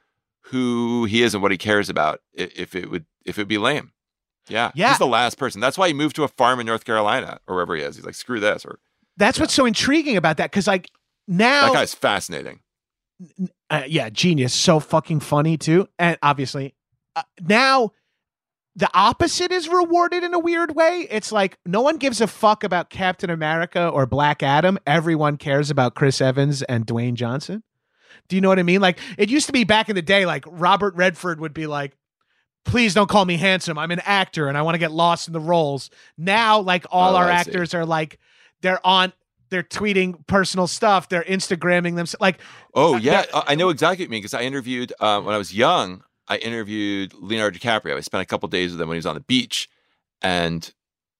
S3: who he is and what he cares about, i- if it would if it would be lame. Yeah.
S2: Yeah.
S3: He's the last person. That's why he moved to a farm in North Carolina or wherever he is. He's like, screw this. Or
S2: That's
S3: Yeah.
S2: what's so intriguing about that. Cause like now,
S3: that guy's fascinating.
S2: uh, yeah, genius. So fucking funny too. And obviously uh, now the opposite is rewarded in a weird way. It's like no one gives a fuck about Captain America or Black Adam. Everyone cares about Chris Evans and Dwayne Johnson. Do you know what I mean? Like it used to be back in the day, like Robert Redford would be like, please don't call me handsome. I'm an actor and I want to get lost in the roles. Now, like all
S3: Oh,
S2: our
S3: I see.
S2: actors are like, they're on, they're tweeting personal stuff. They're Instagramming them. Like,
S3: Oh,
S2: Uh,
S3: yeah.
S2: that-
S3: uh, I know exactly what you mean because I interviewed, uh, when I was young, I interviewed Leonardo DiCaprio. I spent a couple days with him when he was on the beach. And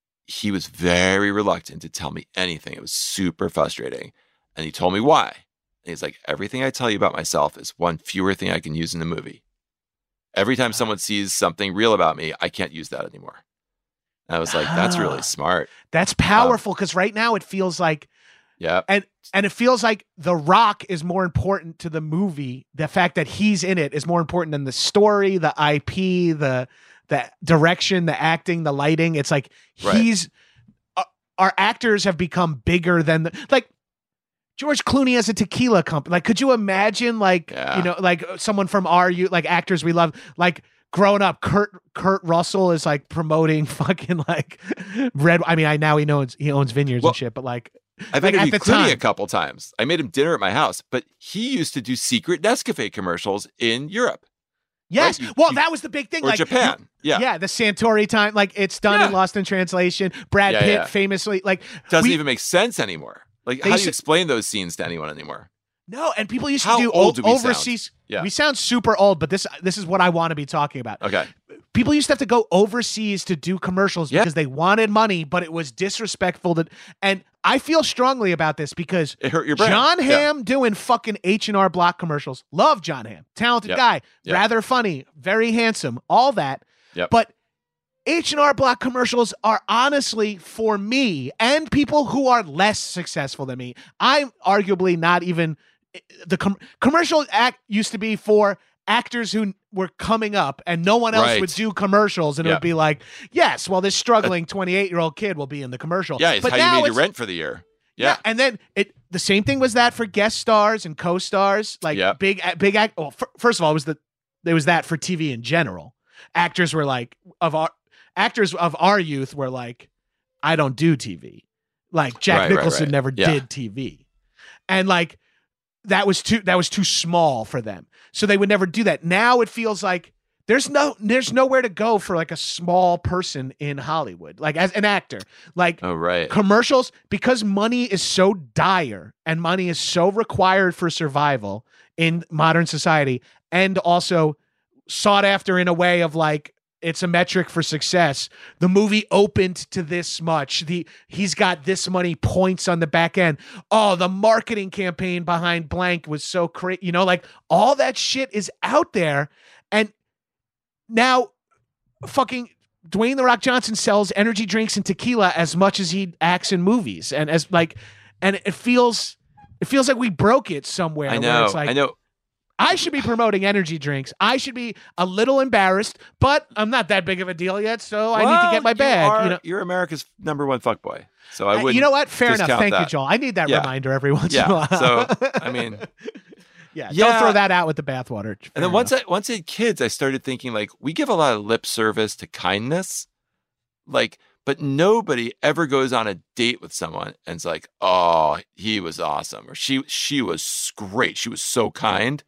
S3: he was very reluctant to tell me anything. It was super frustrating. And he told me why. And he's like, everything I tell you about myself is one fewer thing I can use in the movie. Every time someone sees something real about me, I can't use that anymore. And I was like, that's
S2: Ah.
S3: really smart.
S2: that's powerful because right now it feels like,
S3: Yeah.
S2: and and it feels like The Rock is more important to the movie. The fact that he's in it is more important than the story, the I P, the the direction, the acting, the lighting. It's like
S3: Right.
S2: he's uh, our actors have become bigger than the like George Clooney has a tequila company. Like, could you imagine like
S3: Yeah.
S2: you know like someone from our you like actors we love like. Growing up, Kurt Kurt Russell is like promoting fucking like red. I mean, I now he knows he owns vineyards
S3: Well,
S2: and shit, but like
S3: I've
S2: like, at
S3: interviewed
S2: the
S3: Clooney a
S2: time-
S3: couple times. I made him dinner at my house, but he used to do secret Nescafe commercials in Europe
S2: yes.
S3: right, you-
S2: well,
S3: you-
S2: that was the big thing.
S3: or
S2: like
S3: Japan.
S2: Yeah.
S3: Yeah.
S2: the Santori time, like it's done in
S3: Yeah.
S2: Lost in Translation. Brad
S3: Yeah,
S2: Pitt
S3: yeah.
S2: famously, like
S3: Doesn't
S2: we-
S3: even make sense anymore. Like,
S2: They
S3: how do
S2: s-
S3: you explain those scenes to anyone anymore?
S2: no, and people used
S3: How
S2: to do
S3: old
S2: o-
S3: do we sound?
S2: overseas.
S3: Yeah.
S2: We sound super old, but this this is what I want to be talking about.
S3: Okay.
S2: People used to have to go overseas to do commercials
S3: Yeah.
S2: because they wanted money, but it was disrespectful to. And I feel strongly about this because
S3: It hurt your brand.
S2: John
S3: Yeah.
S2: Hamm doing fucking H and R Block commercials. Love John Hamm. Talented
S3: Yep.
S2: guy.
S3: Yep.
S2: Rather funny. Very handsome. All that.
S3: Yep.
S2: But H and R Block commercials are honestly for me and people who are less successful than me. I'm arguably not even the com- commercial act used to be for actors who were coming up and no one else
S3: Right.
S2: would do commercials, and it
S3: Yeah.
S2: would be like, yes, well, this struggling twenty-eight-year-old kid will be in the commercial.
S3: Yeah, it's
S2: but
S3: how
S2: now
S3: you made your
S2: it's-
S3: rent for the year.
S2: Yeah.
S3: Yeah.
S2: and then it the same thing was that for guest stars and co-stars, like
S3: Yeah.
S2: big big act. Well, f- first of all, it was the there was that for T V in general. Actors were like of our actors of our youth were like, I don't do T V. Like Jack
S3: Right, right,
S2: Nicholson
S3: right.
S2: never
S3: Yeah.
S2: did T V, and like that was too that was too small for them, so they would never do that. Now it feels like there's no there's nowhere to go for like a small person in Hollywood, like as an actor, like.
S3: Oh, right.
S2: Commercials, because money is so dire and money is so required for survival in modern society, and also sought after in a way of like it's a metric for success. The movie opened to this much. The he's got this many points on the back end. Oh, the marketing campaign behind blank was so crazy. You know, like all that shit is out there, and now fucking Dwayne The Rock Johnson sells energy drinks and tequila as much as he acts in movies, and as like, and it feels, it feels like we broke it somewhere.
S3: I
S2: Where
S3: know.
S2: it's like,
S3: I know.
S2: I should be promoting energy drinks. I should be a little embarrassed, but I'm not that big of a deal yet, so I need to
S3: Well,
S2: get my
S3: you
S2: bag.
S3: are-
S2: You know,
S3: you're America's number one fuckboy. So I
S2: Uh,
S3: would.
S2: you know what? Fair enough.
S3: discount
S2: Thank you,
S3: that.
S2: Joel. I need that
S3: Yeah.
S2: reminder every once in a
S3: Yeah.
S2: while.
S3: So I mean,
S2: yeah, don't
S3: Yeah.
S2: throw that out with the bathwater.
S3: and
S2: Fair
S3: then once
S2: enough.
S3: I once I had kids, I started thinking like we give a lot of lip service to kindness, like, but nobody ever goes on a date with someone and it's like, oh, he was awesome, or she she was great, she was so kind.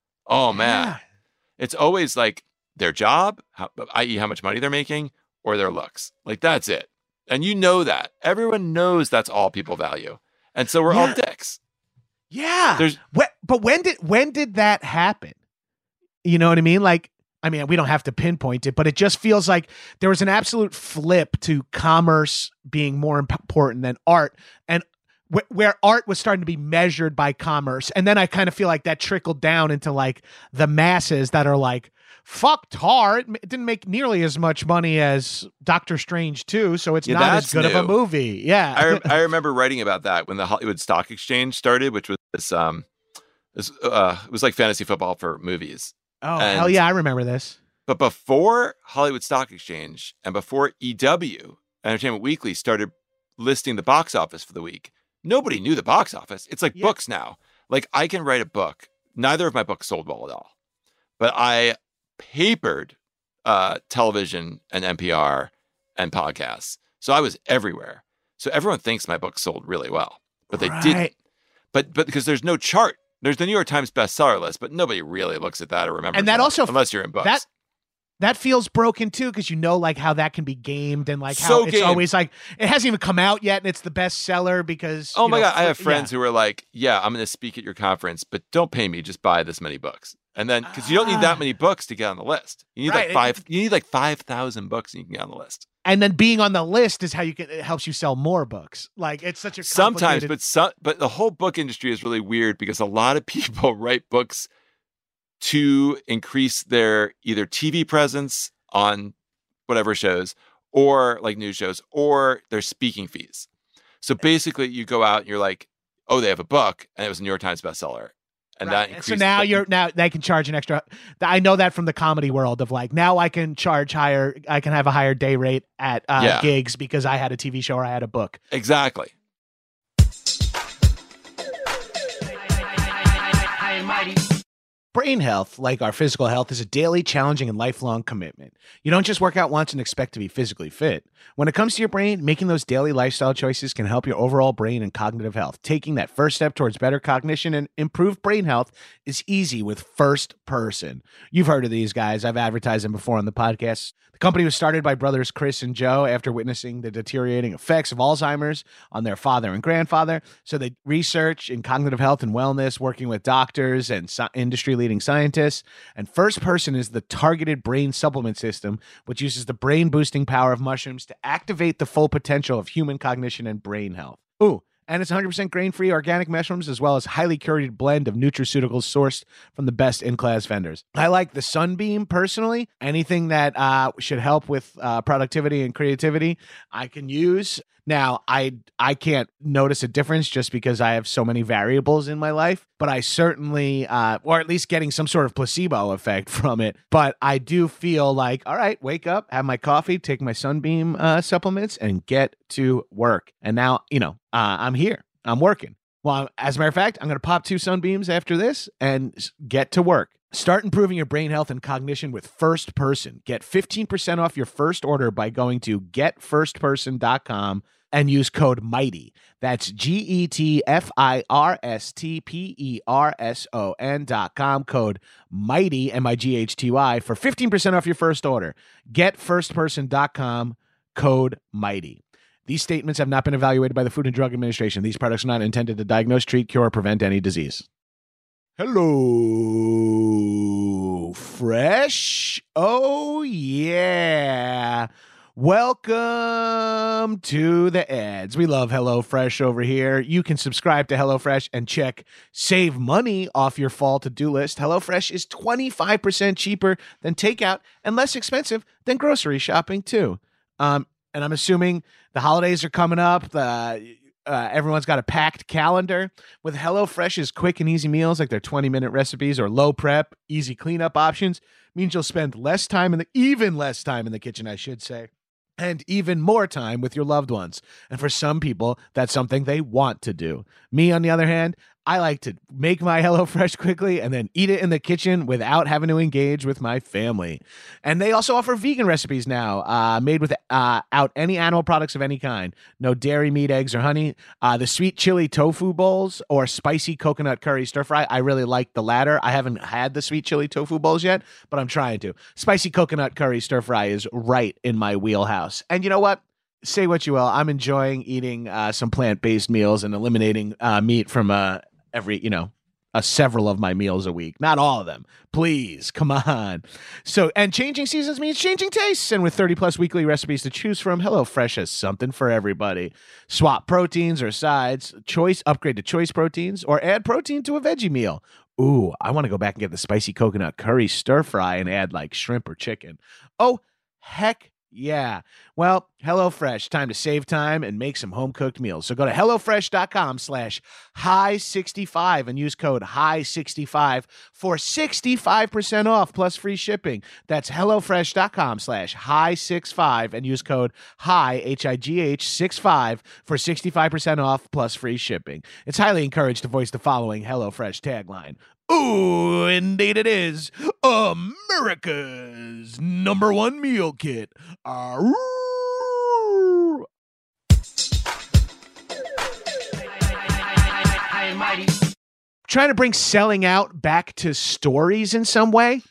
S3: Oh man,
S2: Yeah.
S3: it's always like their job, how, that is, how much money they're making, or their looks. Like that's it, and you know that everyone knows that's all people value, and so we're all
S2: Yeah.
S3: dicks.
S2: Yeah.
S3: There's
S2: Wh- but when did when did that happen? You know what I mean? Like, I mean, we don't have to pinpoint it, but it just feels like there was an absolute flip to commerce being more imp- important than art, and wh- where art was starting to be measured by commerce. And then I kind of feel like that trickled down into like the masses that are like, fuck Tar. It, m- it didn't make nearly as much money as Doctor Strange two, so it's
S3: Yeah,
S2: not as
S3: that's
S2: good of a
S3: new.
S2: movie. Yeah.
S3: I, rem- I remember writing about that when the Hollywood Stock Exchange started, which was this um this uh it was like fantasy football for movies.
S2: oh,
S3: and-
S2: hell yeah. I remember this.
S3: But before Hollywood Stock Exchange and before E W, Entertainment Weekly, started listing the box office for the week, nobody knew the box office. It's like
S2: Yeah.
S3: books now. Like I can write a book. Neither of my books sold well at all. But I papered uh, television and N P R and podcasts. So I was everywhere. So everyone thinks my book sold really well, but they
S2: Right.
S3: didn't. But but because there's no chart. There's the New York Times bestseller list, but nobody really looks at that or remembers
S2: And that
S3: that,
S2: also-
S3: unless you're in books.
S2: That that feels broken too, because you know like how that can be gamed, and like how
S3: So
S2: it's
S3: gamed.
S2: always like it hasn't even come out yet, and it's the bestseller because
S3: Oh
S2: you
S3: my
S2: know,
S3: God. I have
S2: fr-
S3: friends
S2: yeah.
S3: who are like, yeah, I'm going to speak at your conference, but don't pay me. Just buy this many books. And then, because you don't need
S2: Ah.
S3: that many books to get on the list. You need
S2: Right.
S3: like five, you need like five thousand books and you can get on the list.
S2: And then being on the list is how you can it helps you sell more books. Like it's such a
S3: Sometimes,
S2: complicated-
S3: but some, but the whole book industry is really weird because a lot of people write books to increase their either T V presence on whatever shows or like news shows or their speaking fees. So basically you go out and you're like, oh, they have a book and it was a New York Times bestseller. And
S2: Right.
S3: that
S2: so
S3: increased.
S2: now
S3: but-
S2: you're now they can charge an extra. I know that from the comedy world of like now I can charge higher. I can have a higher day rate at uh,
S3: Yeah.
S2: gigs because I had a T V show or I had a book.
S3: Exactly.
S2: Brain health, like our physical health, is a daily, challenging, and lifelong commitment. You don't just work out once and expect to be physically fit. When it comes to your brain, making those daily lifestyle choices can help your overall brain and cognitive health. Taking that first step towards better cognition and improved brain health is easy with First Person. You've heard of these guys. I've advertised them before on the podcast. The company was started by brothers Chris and Joe after witnessing the deteriorating effects of Alzheimer's on their father and grandfather. So they research in cognitive health and wellness, working with doctors and so- industry leading scientists. And First Person is the targeted brain supplement system, which uses the brain boosting power of mushrooms to activate the full potential of human cognition and brain health. Ooh. And it's one hundred percent grain-free organic mushrooms, as well as highly curated blend of nutraceuticals sourced from the best in-class vendors. I like the Sunbeam personally. Anything that uh, should help with uh, productivity and creativity, I can use. Now, I I can't notice a difference just because I have so many variables in my life, but I certainly, uh, or at least getting some sort of placebo effect from it. But I do feel like, all right, wake up, have my coffee, take my Sunbeam uh, supplements, and get to work. And now, you know, uh, I'm here. I'm working. Well, as a matter of fact, I'm going to pop two Sunbeams after this and get to work. Start improving your brain health and cognition with First Person. Get fifteen percent off your first order by going to get first person dot com and use code MIGHTY. That's G E T F I R S T P E R S O N dot com, code MIGHTY, M I G H T Y, for fifteen percent off your first order. get first person dot com, code MIGHTY. These statements have not been evaluated by the Food and Drug Administration. These products are not intended to diagnose, treat, cure, or prevent any disease. Hello, Fresh. Oh, yeah. Welcome to the ads. We love HelloFresh over here. You can subscribe to HelloFresh and check save money off your fall to-do list. HelloFresh is twenty-five percent cheaper than takeout and less expensive than grocery shopping, too. Um, and I'm assuming the holidays are coming up. The Uh, everyone's got a packed calendar. With HelloFresh's quick and easy meals, like their twenty-minute recipes or low prep, easy cleanup options, means you'll spend less time in the, even less time in the kitchen, I should say, and even more time with your loved ones. And for some people, that's something they want to do. Me, on the other hand, I like to make my HelloFresh quickly and then eat it in the kitchen without having to engage with my family. And they also offer vegan recipes now, uh, made without uh, any animal products of any kind. No dairy, meat, eggs, or honey. Uh, the sweet chili tofu bowls or spicy coconut curry stir fry, I really like the latter. I haven't had the sweet chili tofu bowls yet, but I'm trying to. Spicy coconut curry stir fry is right in my wheelhouse. And you know what? Say what you will. I'm enjoying eating uh, some plant-based meals and eliminating uh, meat from uh, every, you know, uh, several of my meals a week. Not all of them. Please, come on. So, and changing seasons means changing tastes. And with thirty plus weekly recipes to choose from, HelloFresh has something for everybody. Swap proteins or sides, choice, upgrade to choice proteins, or add protein to a veggie meal. Ooh, I want to go back and get the spicy coconut curry stir fry and add like shrimp or chicken. Oh, heck yeah. Well, HelloFresh, time to save time and make some home-cooked meals. So go to HelloFresh.com slash high sixty-five and use code high sixty-five for sixty-five percent off plus free shipping. That's HelloFresh.com slash high sixty-five and use code high, H I G H, sixty-five for sixty-five percent off plus free shipping. It's highly encouraged to voice the following HelloFresh tagline. Ooh, indeed it is. America's number one meal kit. Arrgh. Trying to bring selling out back to stories in some way.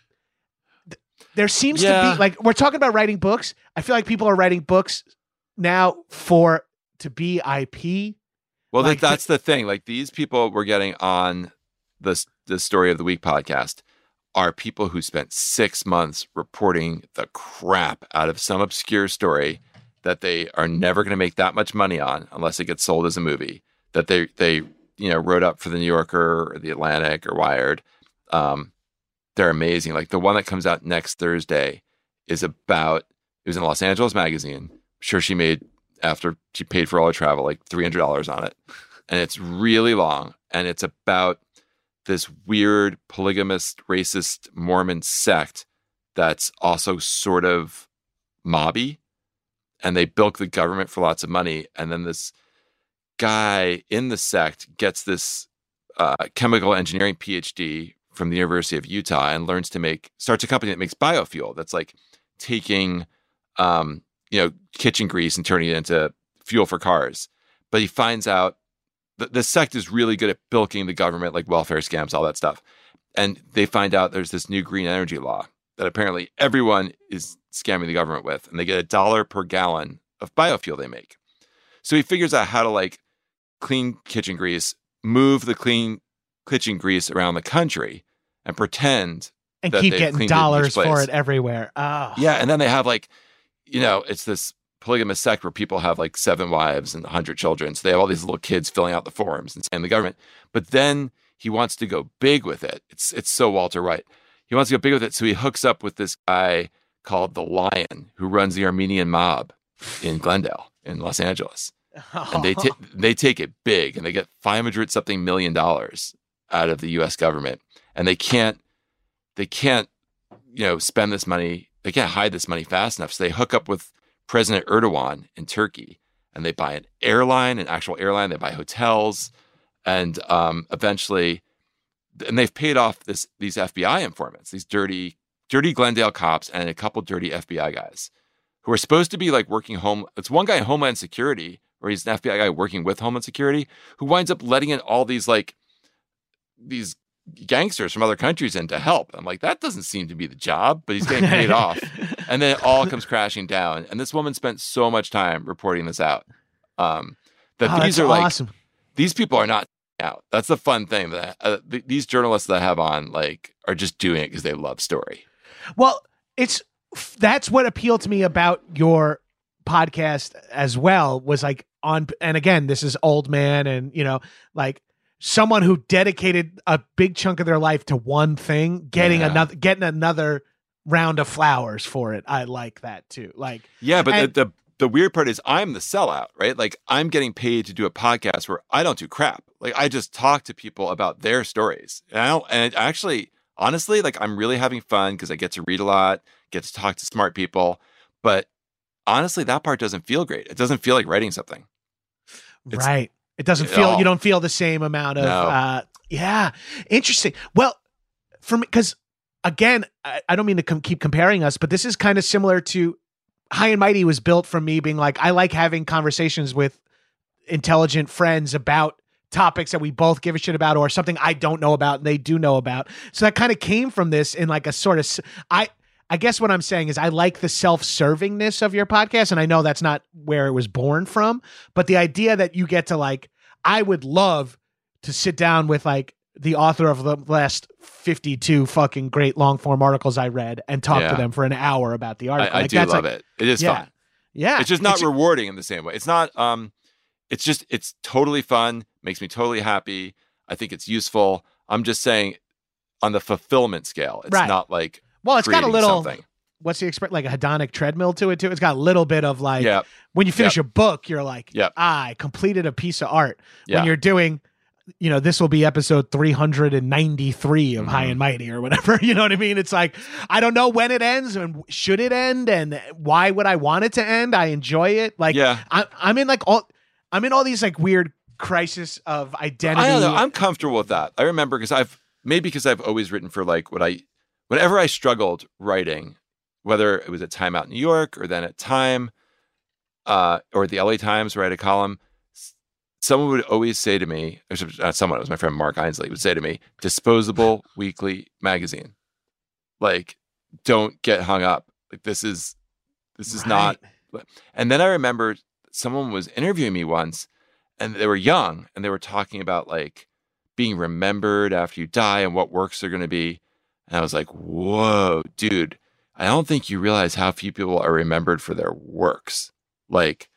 S2: There seems yeah. to be, like, we're talking about writing books. I feel like people are writing books now for, to be I P.
S3: Well,
S2: like,
S3: that's the thing. Like, these people we're getting on the, the Story of the Week podcast are people who spent six months reporting the crap out of some obscure story that they are never going to make that much money on unless it gets sold as a movie, that they, they you know, wrote up for the New Yorker or the Atlantic or Wired. Um, they're amazing. Like the one that comes out next Thursday is about, it was in Los Angeles Magazine. I'm sure she made, after she paid for all her travel, like three hundred dollars on it. And it's really long. And it's about this weird polygamist, racist Mormon sect that's also sort of mobby, and they bilk the government for lots of money. And then this guy in the sect gets this uh, chemical engineering P H D from the University of Utah and learns to make, starts a company that makes biofuel. That's like taking, um, you know, kitchen grease and turning it into fuel for cars. But he finds out The, the sect is really good at bilking the government, like welfare scams, all that stuff. And they find out there's this new green energy law that apparently everyone is scamming the government with. And they get a dollar per gallon of biofuel they make. So he figures out how to like clean kitchen grease, move the clean kitchen grease around the country and pretend
S2: and
S3: that
S2: keep
S3: they've
S2: getting
S3: cleaned
S2: dollars
S3: it
S2: for it everywhere. Oh.
S3: Yeah. And then they have like, you know, it's this polygamous sect where people have like seven wives and a hundred children. So they have all these little kids filling out the forms and scamming the government. But then he wants to go big with it. It's it's so Walter White. He wants to go big with it. So he hooks up with this guy called the Lion, who runs the Armenian mob in Glendale, in Los Angeles. and they ta- they take it big, and they get five hundred something million dollars out of the U S government, and they can't they can't you know spend this money. They can't hide this money fast enough. So they hook up with President Erdogan in Turkey, and they buy an airline, an actual airline. They buy hotels, and um, eventually, and they've paid off this these F B I informants, these dirty dirty Glendale cops, and a couple dirty F B I guys who are supposed to be like working home. It's one guy in Homeland Security, or he's an F B I guy working with Homeland Security, who winds up letting in all these like these gangsters from other countries in to help. I'm like, that doesn't seem to be the job, but he's getting paid off. And then it all comes crashing down. And this woman spent so much time reporting this out. Um, that
S2: oh,
S3: these are
S2: awesome.
S3: like, these people are not out. That's the fun thing that uh, th- these journalists that I have on like are just doing it because they love story.
S2: Well, it's, that's what appealed to me about your podcast as well, was like on, and again, this is old man and, you know, like, someone who dedicated a big chunk of their life to one thing, getting yeah. another, getting another round of flowers for it. I like that too. Like,
S3: yeah, but
S2: and,
S3: the, the the weird part is I'm the sellout, right? Like I'm getting paid to do a podcast where I don't do crap. Like I just talk to people about their stories, and I don't, and actually, honestly, like I'm really having fun because I get to read a lot, get to talk to smart people. But honestly, that part doesn't feel great. It doesn't feel like writing something. It's,
S2: right. It doesn't feel, you don't feel the same amount of,
S3: no.
S2: uh, yeah. Interesting. Well, for me, because again, I, I don't mean to com- keep comparing us, but this is kind of similar to High and Mighty was built from me being like, I like having conversations with intelligent friends about topics that we both give a shit about or something I don't know about and they do know about. So that kind of came from this in like a sort of, I, I guess what I'm saying is I like the self-servingness of your podcast, and I know that's not where it was born from, but the idea that you get to like, I would love to sit down with like the author of the last fifty-two fucking great long form articles I read and talk
S3: yeah.
S2: to them for an hour about the article.
S3: I, I
S2: like,
S3: do
S2: that's
S3: love
S2: like,
S3: it. It is
S2: yeah.
S3: fun.
S2: Yeah.
S3: It's just not
S2: it's,
S3: rewarding in the same way. It's not, um, it's just, it's totally fun, makes me totally happy. I think it's useful. I'm just saying on the fulfillment scale, it's
S2: right.
S3: not like,
S2: well, it's got a little,
S3: something.
S2: What's the expression? Like a hedonic treadmill to it too. It's got a little bit of like,
S3: yep.
S2: when you finish
S3: yep.
S2: a book, you're like,
S3: yep.
S2: ah, I completed a piece of art.
S3: Yeah.
S2: When you're doing, you know, this will be episode three hundred ninety-three of
S3: mm-hmm.
S2: High and Mighty or whatever. You know what I mean? It's like, I don't know when it ends and should it end and why would I want it to end? I enjoy it. Like,
S3: yeah.
S2: I, I'm in like all, I'm in all these like weird crisis of identity.
S3: I don't know. I'm comfortable with that. I remember because I've, maybe because I've always written for like what I, whenever I struggled writing, whether it was at Time Out in New York or then at Time uh, or at the L A Times where I had a column, someone would always say to me, or not someone, it was my friend Mark Ainsley, would say to me, disposable weekly magazine. Like, don't get hung up. Like, this is, this is
S2: right.
S3: not. And then I remember someone was interviewing me once and they were young and they were talking about like being remembered after you die and what works are going to be. And I was like, whoa, dude. I don't think you realize how few people are remembered for their works. Like,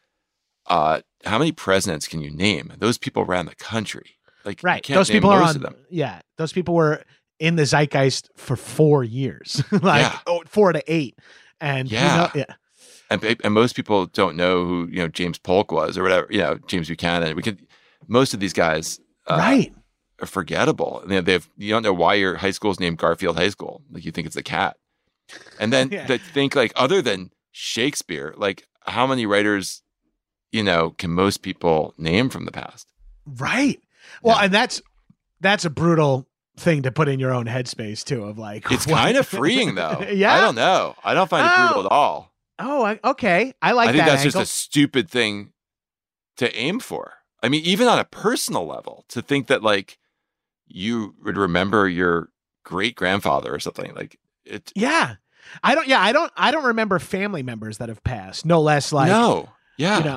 S3: uh, how many presidents can you name? Those people ran the country. Like,
S2: right.
S3: You can't
S2: those
S3: name
S2: people
S3: most
S2: are on,
S3: of them.
S2: Yeah. Those people were in the zeitgeist for four years, like
S3: yeah.
S2: oh, four to eight. And,
S3: yeah.
S2: You know, yeah.
S3: And, and most people don't know who, you know, James Polk was or whatever, you know, James Buchanan. We could, most of these guys, uh,
S2: right.
S3: are forgettable. They have, they have, you don't know why your high school is named Garfield High School. Like, you think it's a cat. And then
S2: yeah.
S3: they think like, other than Shakespeare, like how many writers, you know, can most people name from the past?
S2: Right. Well,
S3: yeah.
S2: and that's, that's a brutal thing to put in your own headspace too, of like,
S3: it's
S2: what?
S3: kind of freeing though.
S2: yeah.
S3: I don't know. I don't find it
S2: oh.
S3: brutal at all.
S2: Oh, I, okay. I like
S3: I think
S2: that
S3: that's
S2: angle.
S3: just a stupid thing to aim for. I mean, even on a personal level, to think that like you would remember your great grandfather or something like it.
S2: Yeah. I don't, yeah, I don't, I don't remember family members that have passed, no less like,
S3: no. Yeah.
S2: You know,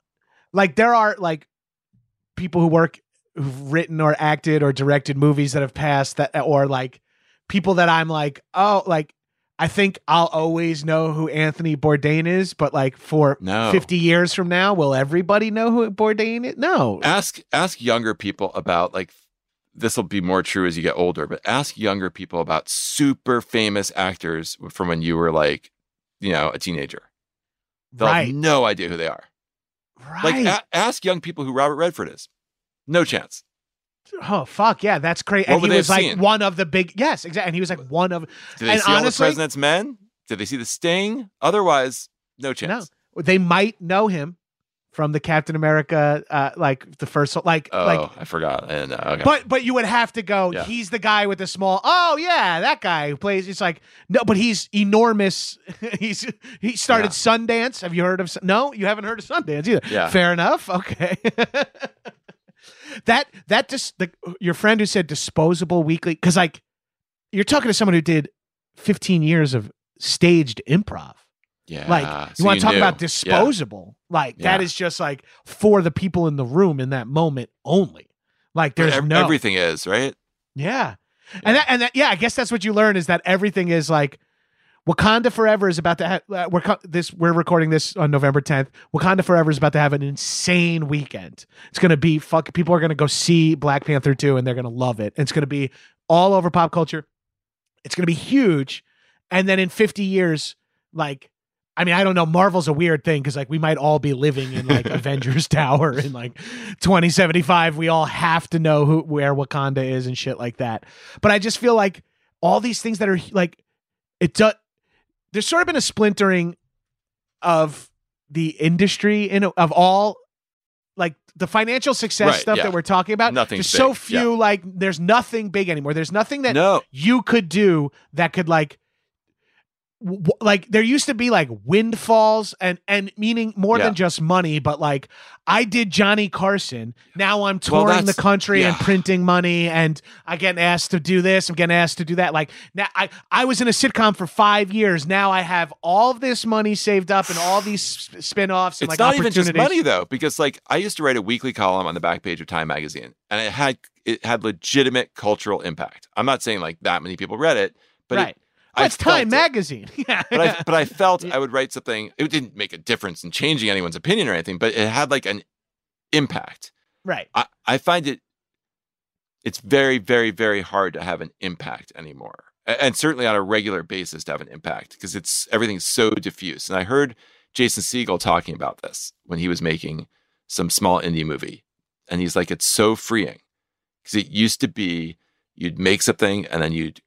S2: like there are like people who work, who've written or acted or directed movies that have passed that, or like people that I'm like, oh, like, I think I'll always know who Anthony Bourdain is, but like for
S3: no.
S2: fifty years from now, will everybody know who Bourdain is? No.
S3: Ask, ask younger people about like, this will be more true as you get older, but ask younger people about super famous actors from when you were like, you know, a teenager. They'll
S2: right.
S3: have no idea who they are.
S2: Right.
S3: Like, a- ask young people who Robert Redford is. No chance.
S2: Oh fuck yeah, that's great.
S3: What
S2: And
S3: would
S2: he
S3: they
S2: was
S3: have
S2: like
S3: seen?
S2: one of the big yes, exactly. And he was like one of.
S3: Did they
S2: and
S3: see
S2: honestly,
S3: all the President's Men? Did they see The Sting? Otherwise, no chance.
S2: No, they might know him from the Captain America, uh, like the first, like,
S3: Oh,
S2: like.
S3: I forgot. And uh, okay.
S2: But but you would have to go.
S3: Yeah.
S2: He's the guy with the small. Oh yeah, that guy who plays. It's like no, but he's enormous. he's he started
S3: Yeah.
S2: Sundance. Have you heard of? No, you haven't heard of Sundance either.
S3: Yeah.
S2: Fair enough. Okay. that that just the your friend who said disposable weekly because like you're talking to someone who did fifteen years of staged improv.
S3: yeah.
S2: Like you
S3: so
S2: want to talk
S3: knew.
S2: about
S3: Yeah.
S2: disposable? Like that
S3: Yeah.
S2: is just like for the people in the room in that moment only. Like
S3: But
S2: there's
S3: ev-
S2: no
S3: everything is, right?
S2: yeah. And that, and that, yeah, I guess that's what you learn is that everything is like Wakanda Forever is about to have uh, we're co- this we're recording this on November tenth. Wakanda Forever is about to have an insane weekend. It's going to be fuck people are going to go see Black Panther two and they're going to love it. And it's going to be all over pop culture. It's going to be huge. And then in fifty years like I mean, I don't know. Marvel's a weird thing because, like, we might all be living in like Avengers Tower in like twenty seventy-five. We all have to know who where Wakanda is and shit like that. But I just feel like all these things that are like it does. There's sort of been a splintering of the industry in of all like the financial success
S3: Right,
S2: stuff
S3: yeah.
S2: that we're talking about.
S3: Nothing's
S2: There's so
S3: big,
S2: few. Like, there's nothing big anymore. There's nothing that
S3: No.
S2: you could do that could like. W- like there used to be like windfalls and and meaning more
S3: Yeah.
S2: than just money, but like I did Johnny Carson. Now I'm
S3: Well,
S2: touring the
S3: that's-
S2: country and
S3: yeah.
S2: printing money, and I getting asked to do this. I'm getting asked to do that. Like now, I I was in a sitcom for five years. Now I have all of this money saved up and all these sp- spinoffs and
S3: It's
S2: like
S3: not even just
S2: opportunities.
S3: money though, because like I used to write a weekly column on the back page of Time magazine, and it had it had legitimate cultural impact. I'm not saying like that many people read it, but
S2: right.
S3: it,
S2: Well,
S3: I
S2: it's Time
S3: felt it.
S2: magazine. Yeah.
S3: But I but I felt I would write something. It didn't make a difference in changing anyone's opinion or anything, but it had like an impact.
S2: right.
S3: I, I find it it's very, very, very hard to have an impact anymore. A- And certainly on a regular basis to have an impact because it's everything's so diffuse. And I heard Jason Segel talking about this when he was making some small indie movie. And he's like, it's so freeing. Because it used to be you'd make something and then you'd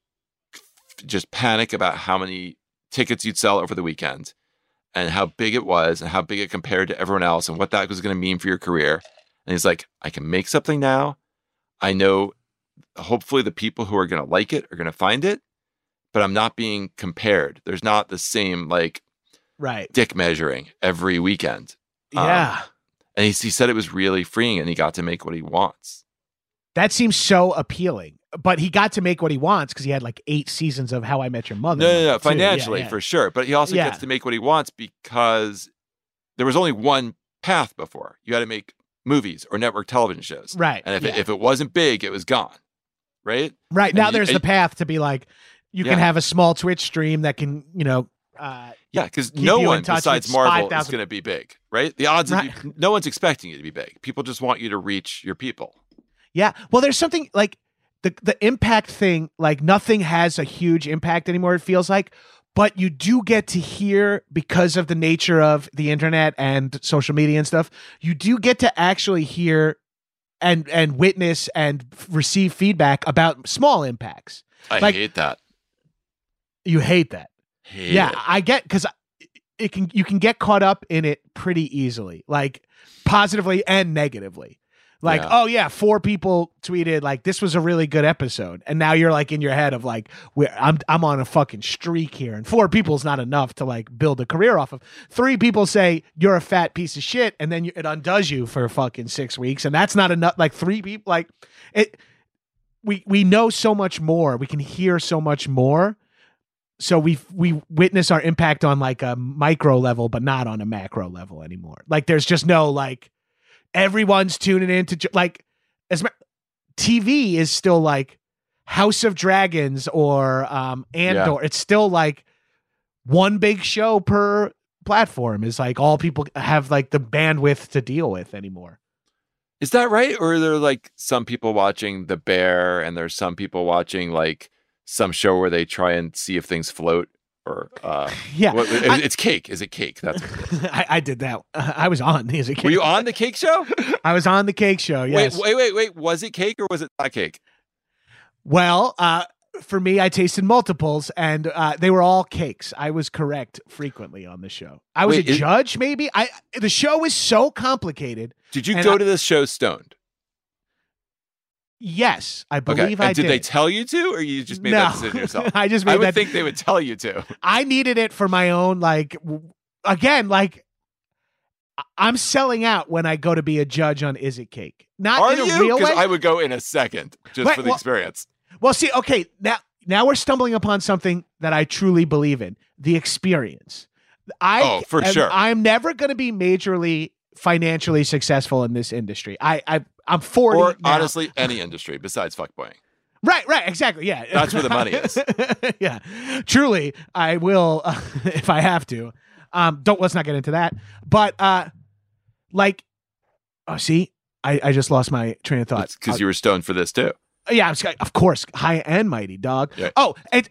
S3: just panic about how many tickets you'd sell over the weekend and how big it was and how big it compared to everyone else and what that was going to mean for your career. And he's like, I can make something now. I know hopefully the people who are going to like it are going to find it, but I'm not being compared. There's not the same like
S2: Right.
S3: dick measuring every weekend. Um,
S2: Yeah.
S3: And he, he said it was really freeing and he got to make what he wants.
S2: That seems so appealing. But he got to make what he wants because he had like eight seasons of How I Met Your Mother.
S3: No, no, no,
S2: too. Yeah,
S3: financially
S2: yeah.
S3: for sure. But he also
S2: Yeah.
S3: gets to make what he wants because there was only one path before. You had to make movies or network television shows.
S2: Right.
S3: And if,
S2: yeah.
S3: it, if it wasn't big, it was gone. Right?
S2: right. Now
S3: you-
S2: there's
S3: and-
S2: the path to be like, you can
S3: Yeah.
S2: have a small Twitch stream that can, you know, uh,
S3: Yeah, because
S2: keep
S3: no
S2: you in
S3: one
S2: touch
S3: besides
S2: with
S3: Marvel is
S2: five thousand
S3: going to be big, right? The odds
S2: Right.
S3: of you, no one's expecting you to be big. People just want you to reach your people.
S2: yeah. Well, there's something like the, the impact thing, like nothing has a huge impact anymore, it feels like. But you do get to hear, because of the nature of the internet and social media and stuff, you do get to actually hear and and witness and f- receive feedback about small impacts.
S3: I
S2: Like-
S3: hate that.
S2: You hate that.
S3: Hate
S2: Yeah,
S3: it.
S2: I get because it can you can get caught up in it pretty easily, like positively and negatively. Like,
S3: Yeah.
S2: oh yeah, four people tweeted like this was a really good episode, and now you're like in your head of like, we're, I'm I'm on a fucking streak here, and four people is not enough to like build a career off of. Three people say you're a fat piece of shit, and then you, it undoes you for fucking six weeks, and that's not enough. Like three people, like it. We we know so much more. We can hear so much more. So we we witness our impact on like a micro level, but not on a macro level anymore. Like there's just no like everyone's tuning in to ju- like as ma- T V is still like House of Dragons or um Andor.
S3: Yeah.
S2: It's still like one big show per platform is like all people have like the bandwidth to deal with anymore.
S3: Is that right? Or are there like some people watching The Bear and there's some people watching like some show where they try and see if things float? or uh,
S2: Yeah.
S3: what, it-
S2: I-
S3: it's cake. Is it cake? That's what it is.
S2: I, I did that. Uh, I was on as a kid.
S3: Were you on the cake show?
S2: I was on the cake show. Yes.
S3: Wait, wait, wait, wait. Was it cake or was it not cake?
S2: Well, uh, for me, I tasted multiples, and uh, they were all cakes. I was correct frequently on the show. I was
S3: Wait,
S2: a
S3: is-
S2: judge, maybe. I the show is so complicated.
S3: Did you
S2: And
S3: go
S2: I-
S3: to this show stoned?
S2: Yes, I
S3: Okay.
S2: believe
S3: And
S2: I
S3: did.
S2: did.
S3: they tell you to, or you just made
S2: no,
S3: that decision yourself?
S2: I just made
S3: I would
S2: that.
S3: think they would tell you to.
S2: I needed it for my own. Like w- again, like I- I'm selling out when I go to be a judge on Is It Cake? Not
S3: Are
S2: in a
S3: you?
S2: real way.
S3: Because I would go in a second just
S2: Wait,
S3: for the
S2: well-
S3: experience.
S2: Well, see, okay, now now we're stumbling upon something that I truly believe in: the experience. I
S3: Oh, for
S2: am-
S3: sure.
S2: I'm never going to be majorly financially successful in this industry. I, I I'm forty.
S3: Or
S2: now.
S3: honestly, any industry besides fuckboying.
S2: right, right, exactly, yeah.
S3: That's where the money is.
S2: Yeah, truly, I will uh, if I have to. Um, don't let's not get into that. But uh, like, oh, see, I I just lost my train of thought.
S3: Because
S2: Uh,
S3: you were stoned for this too.
S2: Yeah, I was, of course, high and mighty, dog.
S3: Yeah.
S2: Oh, and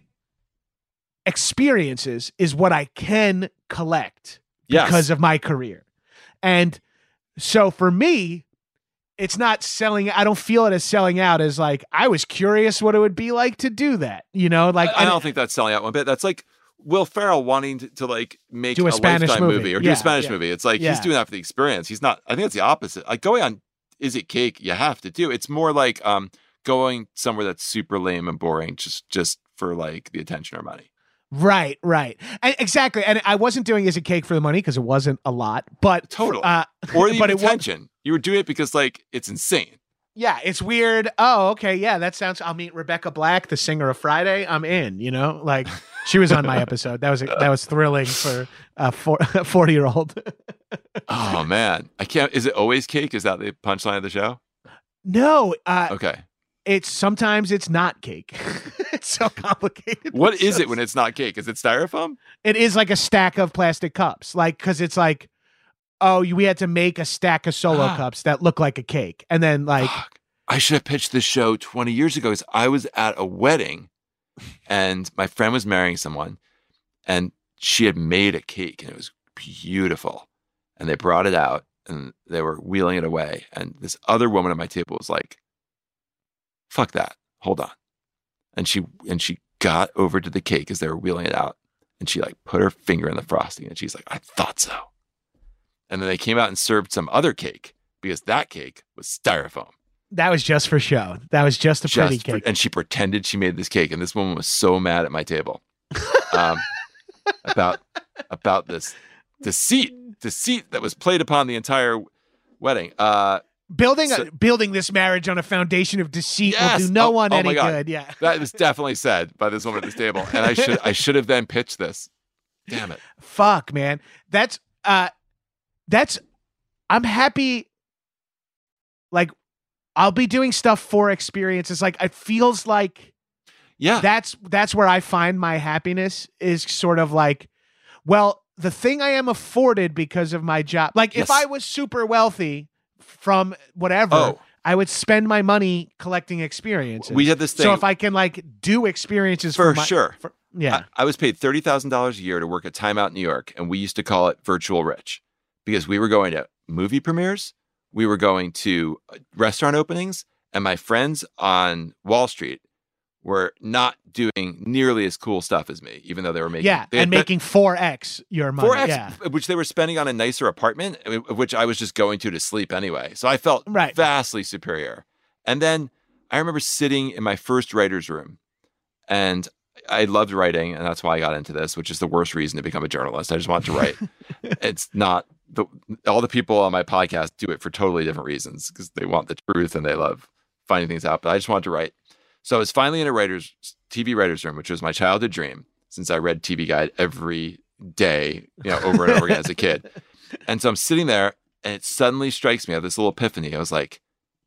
S2: experiences is what I can collect
S3: Yes.
S2: because of my career. And so for me, it's not selling. I don't feel it as selling out as like, I was curious what it would be like to do that. You know, like
S3: I, I don't think that's selling out one bit. That's like Will Ferrell wanting to, to like make
S2: Do a
S3: a,
S2: Spanish
S3: Lifetime
S2: movie.
S3: movie, or
S2: Yeah,
S3: do a Spanish
S2: yeah.
S3: movie. It's like
S2: Yeah.
S3: he's doing that for the experience. He's not. I think it's the opposite. Like going on Is It Cake? You have to do. It's more like um going somewhere that's super lame and boring, just just for like the attention or money.
S2: Right, right. And exactly. And I wasn't doing Is It Cake for the money because it wasn't a lot, but
S3: Totally.
S2: uh,
S3: Or the
S2: but it was,
S3: attention. You were doing it because like it's insane.
S2: yeah, it's weird. Oh, okay. Yeah, that sounds, I'll meet Rebecca Black, the singer of Friday. I'm in, you know, like she was on my episode. That was, that was thrilling for a forty year old.
S3: Oh man, I can't. Is it always cake? Is that the punchline of the show?
S2: No, uh,
S3: Okay.
S2: it's sometimes it's not cake. It's so complicated.
S3: What is it when it's not cake? Is it styrofoam?
S2: It is like a stack of plastic cups, like because it's like, oh, you- we had to make a stack of solo
S3: Ah.
S2: cups that look like a cake, and then like,
S3: Fuck. I should have pitched this show twenty years ago because I was at a wedding and my friend was marrying someone and she had made a cake and it was beautiful. And they brought it out and they were wheeling it away. And this other woman at my table was like, fuck that. Hold on. And she and she got over to the cake as they were wheeling it out. And she like put her finger in the frosting and she's like, I thought so. And then they came out and served some other cake because that cake was styrofoam.
S2: that was just for show. That was just a pretty
S3: Just for-
S2: cake.
S3: and she pretended she made this cake. And this woman was so mad at my table um, about about this deceit, deceit that was played upon the entire wedding. Uh,
S2: building
S3: so-
S2: a, building this marriage on a foundation of deceit
S3: Yes.
S2: will do no
S3: Oh-
S2: one
S3: oh
S2: any
S3: my God.
S2: good. Yeah.
S3: that was definitely said by this woman at this table. And I should I should have then pitched this. Damn it.
S2: Fuck, man. That's uh that's I'm happy like I'll be doing stuff for experiences. Like it feels like
S3: Yeah.
S2: that's that's where I find my happiness is sort of like, well, the thing I am afforded because of my job. Like
S3: Yes.
S2: if I was super wealthy from whatever,
S3: Oh.
S2: I would spend my money collecting experiences.
S3: We had this thing.
S2: So if I can like do experiences for,
S3: For
S2: my-
S3: sure.
S2: for- yeah.
S3: I, I was paid thirty thousand dollars a year to work at Time Out New York, and we used to call it virtual rich because we were going to movie premieres, we were going to uh, restaurant openings, and my friends on Wall Street were not doing nearly as cool stuff as me, even though they were making
S2: yeah,
S3: they had
S2: and
S3: bet-
S2: making four X your money.
S3: four X,
S2: Yeah.
S3: which they were spending on a nicer apartment, uh, which I was just going to to sleep anyway. So I felt
S2: Right.
S3: vastly superior. And then I remember sitting in my first writer's room, and I loved writing, and that's why I got into this, which is the worst reason to become a journalist. I just wanted to write. It's not the all the people on my podcast do it for totally different reasons because they want the truth and they love finding things out. But I just wanted to write. So I was finally in a writer's T V writer's room, which was my childhood dream since I read T V Guide every day, you know, over and over again as a kid. And so I'm sitting there, and it suddenly strikes me. I have this little epiphany. I was like,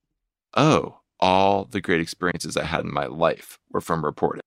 S3: oh, all the great experiences I had in my life were from reporting.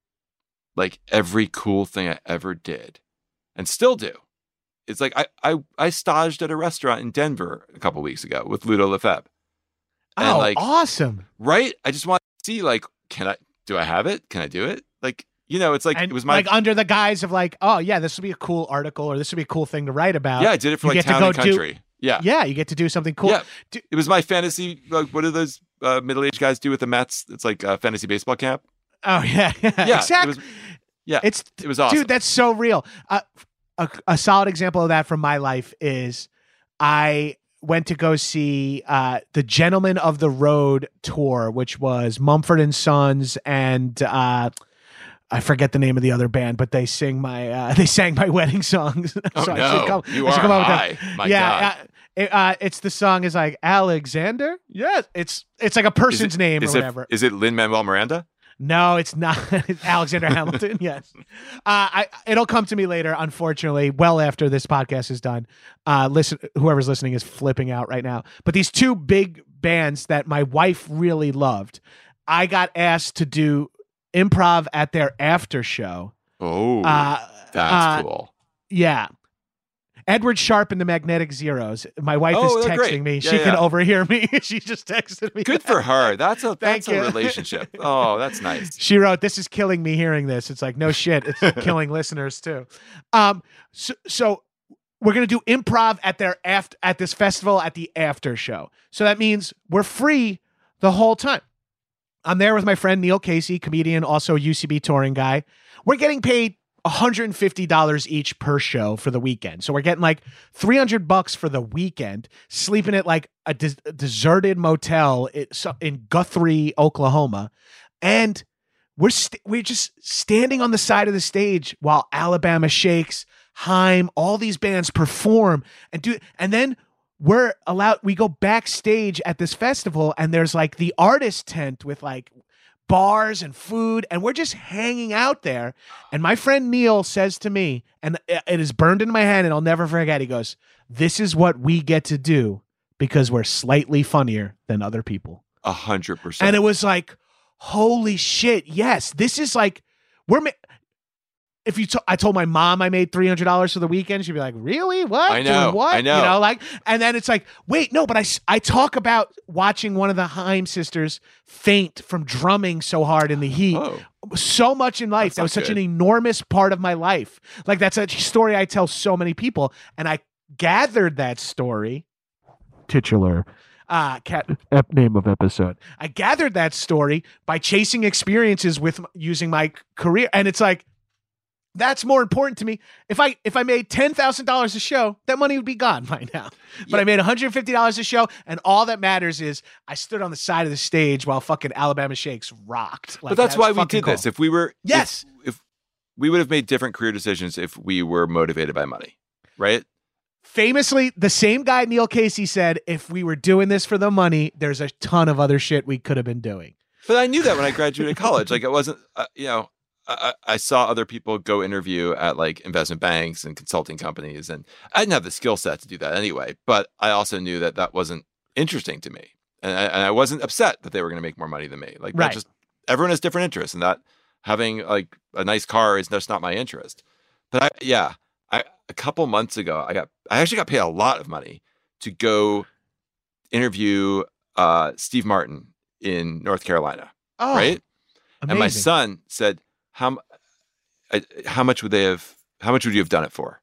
S3: Like every cool thing I ever did and still do. It's like I I, I staged at a restaurant in Denver a couple weeks ago with Ludo Lefebvre. And
S2: Oh,
S3: like,
S2: awesome.
S3: right? I just want to see, like, can I, do I have it? Can I do it? Like, You know, it's like
S2: and
S3: it was my
S2: like under the guise of like, oh yeah, this would be a cool article or this would be a cool thing to write about.
S3: yeah. I did it for
S2: You
S3: like
S2: get to
S3: Town
S2: go
S3: and Country.
S2: do-
S3: yeah,
S2: Yeah, you get to do something cool.
S3: Yeah.
S2: Do-
S3: it was my fantasy. Like, what do those uh, middle-aged guys do with the Mets? It's like uh, fantasy baseball camp.
S2: oh yeah, yeah,
S3: Yeah,
S2: exactly.
S3: It was, yeah,
S2: It's
S3: it was awesome.
S2: dude, that's so real. Uh, a, a solid example of that from my life is I went to go see uh, the Gentlemen of the Road tour, which was Mumford and Sons and uh, I forget the name of the other band, but they sing my uh, they sang my wedding songs.
S3: Oh
S2: so I
S3: no,
S2: should come,
S3: you
S2: I should
S3: are
S2: come up with
S3: high.
S2: that.
S3: My
S2: yeah,
S3: God.
S2: Uh, it, uh, it's the song is like Alexander. Yes, it's it's like a
S3: Is
S2: person's
S3: it-
S2: name or
S3: is it,
S2: whatever.
S3: Is it Lin-Manuel Miranda?
S2: No, it's not. It's Alexander Hamilton. Yes, uh, I. It'll come to me later. Unfortunately, well after this podcast is done. Uh, listen, whoever's listening is flipping out right now. But these two big bands that my wife really loved, I got asked to do improv at their after show.
S3: Oh,
S2: Uh,
S3: that's
S2: uh,
S3: cool.
S2: Yeah. Edward Sharp and the Magnetic Zeros. My wife
S3: Oh,
S2: is
S3: they're
S2: texting
S3: great.
S2: me.
S3: Yeah,
S2: she
S3: yeah.
S2: can overhear me. She just texted me.
S3: Good for her. That's a
S2: Thank
S3: that's a
S2: you.
S3: relationship. Oh, that's nice.
S2: She wrote, "This is killing me hearing this." It's like, no shit. It's killing listeners too. Um, so, so we're going to do improv at their after, at this festival at the after show. So that means we're free the whole time. I'm there with my friend Neil Casey, comedian, also U C B touring guy. We're getting paid one hundred fifty dollars each per show for the weekend. So we're getting like three hundred bucks for the weekend, sleeping at like a, des- a deserted motel in, so- in Guthrie, Oklahoma. And we're st- we're just standing on the side of the stage while Alabama Shakes, Haim, all these bands perform and do and then we're allowed we go backstage at this festival and there's like the artist tent with like bars and food, and we're just hanging out there. And my friend Neil says to me, and it is burned in my head and I'll never forget, he goes, "This is what we get to do because we're slightly funnier than other people."
S3: A hundred percent.
S2: And it was like, holy shit, yes, this is like, we're ma- if you, to- I told my mom I made three hundred dollars for the weekend, she'd be like, really? What?
S3: I know,
S2: Doing what?
S3: I know.
S2: You know, like, and then it's like, wait, no, but I, s- I talk about watching one of the Haim sisters faint from drumming so hard in the heat.
S3: Oh,
S2: So much in life.
S3: That's
S2: That was
S3: not
S2: such an
S3: good.
S2: enormous part of my life. Like, that's a story I tell so many people. And I gathered that story. Titular. Uh, cat ep- name of episode. I gathered that story by chasing experiences with m- using my c- career. And it's like, that's more important to me. If I if I made ten thousand dollars a show, that money would be gone by now. But
S3: Yeah.
S2: I made one hundred fifty dollars a show, and all that matters is I stood on the side of the stage while fucking Alabama Shakes rocked. Like,
S3: but that's why we
S2: fucking
S3: did
S2: cool.
S3: this. If we were,
S2: Yes.
S3: if, if we would have made different career decisions if we were motivated by money, right?
S2: Famously, the same guy Neil Casey said, if we were doing this for the money, there's a ton of other shit we could have been doing.
S3: But I knew that when I graduated college. Like, it wasn't, uh, you know, I, I saw other people go interview at like investment banks and consulting companies, and I didn't have the skill set to do that anyway. But I also knew that that wasn't interesting to me, and I, and I wasn't upset that they were going to make more money than me. Like,
S2: Right.
S3: that just everyone has different interests, and that having like a nice car is just not my interest. But I, yeah, I a couple months ago, I got I actually got paid a lot of money to go interview uh, Steve Martin in North Carolina,
S2: Oh,
S3: right?
S2: amazing.
S3: And my son said, "How, m- I- how much would they have? How much would you have done it for?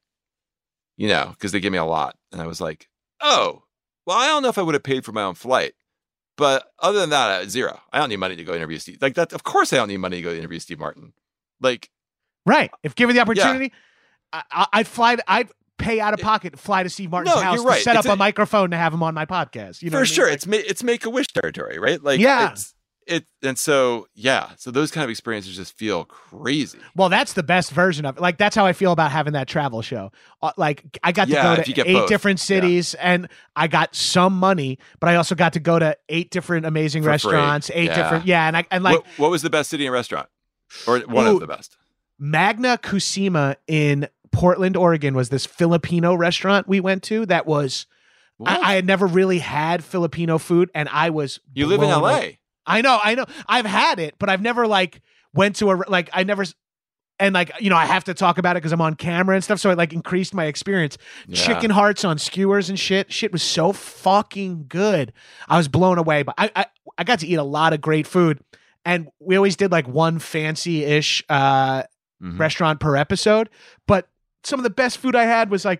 S3: You know, because they gave me a lot." And I was like, "Oh, well, I don't know if I would have paid for my own flight, but other than that, uh, zero. I don't need money to go interview Steve. Like that. Of course, I don't need money to go interview Steve Martin. Like,
S2: Right. If given the opportunity, I, I, I'd fly. I'd pay out of pocket to fly to Steve Martin's
S3: No,
S2: house
S3: you're right.
S2: to set
S3: It's
S2: up a,
S3: a-
S2: microphone to have him on my podcast. You know,
S3: for
S2: what I mean?
S3: sure,
S2: Like,
S3: it's ma- it's make a wish territory, right? Like,
S2: Yeah.
S3: It's, it and so yeah, so those kind of experiences just feel crazy.
S2: well, that's the best version of it. Like, that's how I feel about having that travel show. Uh, like, I got to
S3: Yeah,
S2: go
S3: if you
S2: to
S3: get
S2: eight
S3: both.
S2: different
S3: Yeah.
S2: cities, and I got some money, but I also got to go to eight different amazing
S3: For free.
S2: restaurants, eight
S3: Yeah.
S2: different, yeah, and I and like
S3: what, what was the best city and restaurant, or one
S2: Ooh,
S3: of the best?
S2: Magna Kusima in Portland, Oregon, was this Filipino restaurant we went to that was. I, I had never really had Filipino food, and I was.
S3: You live in
S2: blown
S3: L A.
S2: away. I know, I know. I've had it, but I've never like went to a like. I never, and like you know, I have to talk about it because I'm on camera and stuff. So it like increased my experience.
S3: Yeah.
S2: Chicken hearts on skewers and shit. Shit was so fucking good. I was blown away. But I, I, I got to eat a lot of great food, and we always did like one fancy-ish uh,
S3: Mhm.
S2: restaurant per episode. But some of the best food I had was like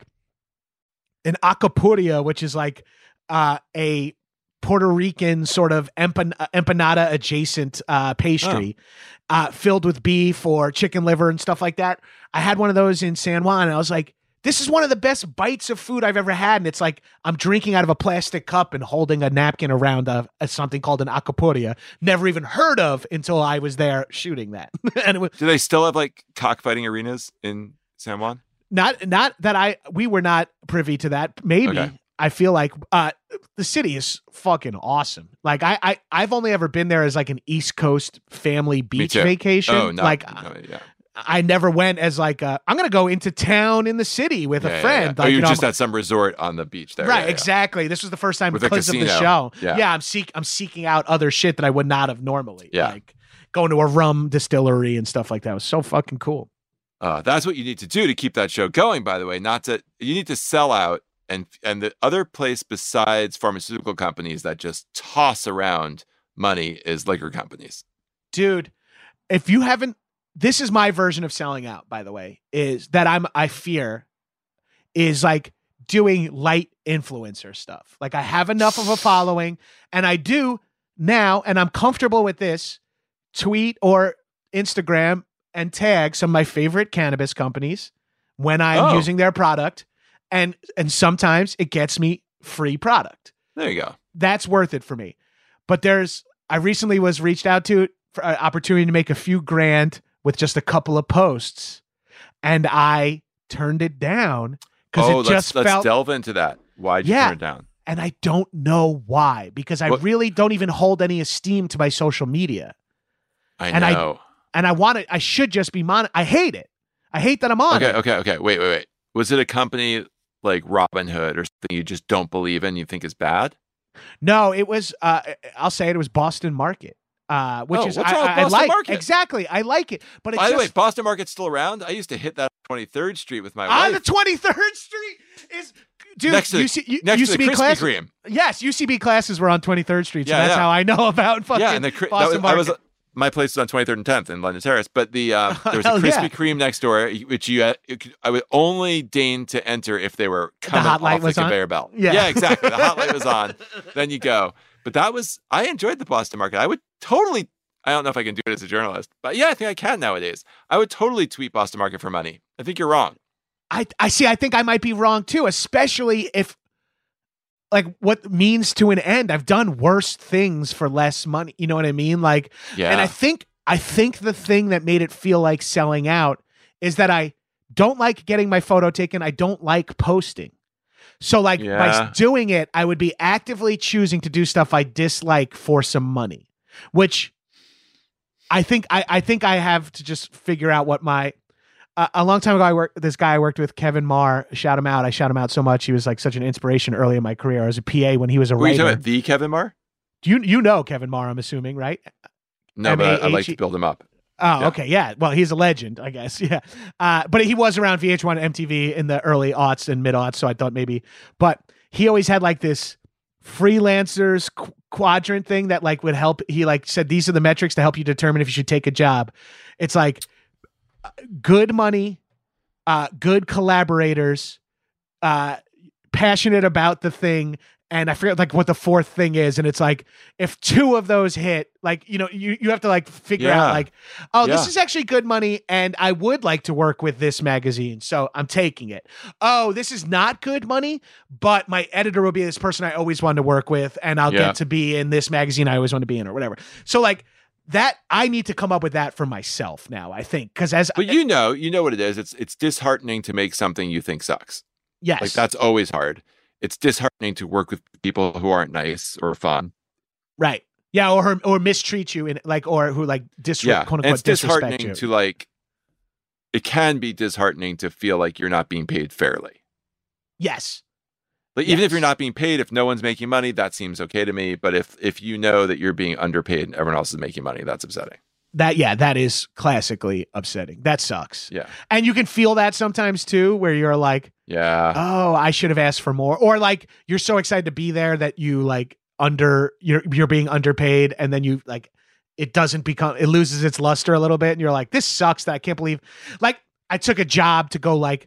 S2: an acapuria, which is like uh, a Puerto Rican sort of empan- empanada adjacent uh, pastry
S3: Oh.
S2: uh, filled with beef or chicken liver and stuff like that. I had one of those in San Juan, and I was like, this is one of the best bites of food I've ever had. And it's like I'm drinking out of a plastic cup and holding a napkin around a, a something called an acapuria. Never even heard of until I was there shooting that. And it was
S3: Do they still have like cockfighting arenas in San Juan?
S2: not not that I we were not privy to that. Maybe.
S3: Okay.
S2: I feel like uh, the city is fucking awesome. Like I, I, I've only ever been there as like an East Coast family beach
S3: too.
S2: vacation.
S3: Oh, no,
S2: like
S3: no, yeah.
S2: I never went as like a, I'm going to go into town in the city with
S3: Yeah,
S2: a
S3: yeah,
S2: friend.
S3: yeah.
S2: Like,
S3: oh, you're
S2: you know,
S3: just
S2: I'm-
S3: at some resort on the beach there.
S2: right.
S3: Yeah, yeah.
S2: Exactly. This was the first time
S3: With a
S2: because of the
S3: casino.
S2: show.
S3: Yeah.
S2: I'm seek, I'm seeking out other shit that I would not have normally.
S3: Yeah.
S2: Like going to a rum distillery and stuff like that. It was so fucking cool.
S3: Uh, that's what you need to do to keep that show going, by the way. Not to you need to sell out, and and the other place besides pharmaceutical companies that just toss around money is liquor companies.
S2: Dude, if you haven't, this is my version of selling out, by the way, is that I'm, I fear is like doing light influencer stuff. Like I have enough of a following and I do now, and I'm comfortable with this, tweet or Instagram and tag some of my favorite cannabis companies when I'm
S3: Oh.
S2: using their product. And, and sometimes it gets me free product.
S3: There you go.
S2: That's worth it for me. But there's, I recently was reached out to for an opportunity to make a few grand with just a couple of posts, and I turned it down because
S3: Oh,
S2: it
S3: let's,
S2: just
S3: let's
S2: felt,
S3: delve into that. Why'd you
S2: Yeah.
S3: turn it down?
S2: and I don't know why, because I
S3: What-
S2: really don't even hold any esteem to my social media,
S3: I
S2: And I-
S3: know.
S2: and I want it. I should just be mon. I hate it. I hate that I'm on
S3: okay,
S2: it.
S3: okay, okay. Wait, wait, wait. Was it a company like Robinhood or something you just don't believe in, you think is bad?
S2: No, it was. Uh, I'll say it, it was Boston Market, uh, which
S3: Oh,
S2: is
S3: what's
S2: I,
S3: wrong with
S2: I, I
S3: Boston
S2: like
S3: Market?
S2: exactly. I like it, but it
S3: By the way,
S2: just
S3: Boston Market's still around. I used to hit that twenty-third Street with my
S2: on the
S3: wife.
S2: twenty-third Street is. Dude,
S3: Next to the-
S2: U C, U,
S3: Next to the
S2: U C B
S3: Krispy
S2: classes.
S3: Kreme.
S2: Yes, U C B classes were on twenty-third Street, so
S3: Yeah,
S2: that's
S3: yeah.
S2: how I know about fucking
S3: Yeah, and the Kri- that
S2: Boston
S3: was, I was
S2: Market.
S3: my place was on twenty-third and tenth in London Terrace, but the uh, there was a
S2: Hell
S3: Krispy
S2: yeah.
S3: Kreme next door, which you had, it could, I would only deign to enter if they were coming
S2: hot light
S3: off
S2: was
S3: the
S2: on?
S3: conveyor belt.
S2: Yeah.
S3: yeah, exactly. The hot light was on. Then you go. But that was I enjoyed the Boston Market. I would totally. I don't know if I can do it as a journalist, but yeah, I think I can nowadays. I would totally tweet Boston Market for money. I think you're wrong.
S2: I I see. I think I might be wrong too, especially if like what means to an end. I've done worse things for less money. You know what I mean? Like,
S3: Yeah.
S2: and I think I think the thing that made it feel like selling out is that I don't like getting my photo taken. I don't like posting. So like by
S3: Yeah.
S2: s- doing it, I would be actively choosing to do stuff I dislike for some money, which I think I, I think I have to just figure out what my uh, a long time ago I worked this guy I worked with, Kevin Marr, shout him out. I shout him out so much. He was like such an inspiration early in my career. I was a P A when he was a
S3: Who are you talking
S2: writer.
S3: about? The Kevin Marr?
S2: Do you you know Kevin Marr, I'm assuming, right?
S3: No, but I, I'd like
S2: M A H E
S3: to build him up.
S2: Oh,
S3: Yeah.
S2: okay, yeah. Well, he's a legend, I guess. Yeah, uh, but he was around V H one, M T V in the early aughts and mid aughts, so I thought maybe. But he always had like this freelancers qu- quadrant thing that like would help. He like said these are the metrics to help you determine if you should take a job. It's like uh, good money, uh, good collaborators, uh, passionate about the thing. And I forget like what the fourth thing is. And it's like, if two of those hit, like, you know, you, you have to like figure
S3: Yeah.
S2: out like, oh, this
S3: Yeah.
S2: is actually good money. And I would like to work with this magazine. So I'm taking it. Oh, this is not good money, but my editor will be this person I always wanted to work with. And I'll
S3: Yeah.
S2: get to be in this magazine I always want to be in or whatever. So like that, I need to come up with that for myself now, I think. Cause as,
S3: But you know, you know what it is. It's it's disheartening to make something you think sucks.
S2: yes.
S3: Like that's always hard. It's disheartening to work with people who aren't nice or fun.
S2: Right. Yeah, or or mistreat you in like or who like disre-
S3: Yeah,
S2: quote
S3: and
S2: unquote
S3: it's
S2: disrespect
S3: disheartening
S2: you.
S3: to like. It can be disheartening to feel like you're not being paid fairly.
S2: Yes.
S3: Like even if
S2: Yes.
S3: you're not being paid, if no one's making money, that seems okay to me. But if if you know that you're being underpaid and everyone else is making money, that's upsetting.
S2: That yeah, that is classically upsetting. That sucks.
S3: Yeah,
S2: And you can feel that sometimes too, where you're like,
S3: yeah,
S2: oh, I should have asked for more. Or like you're so excited to be there that you like under you're you're being underpaid and then you like it doesn't become, it loses its luster a little bit. And you're like, this sucks that I can't believe, like I took a job to go like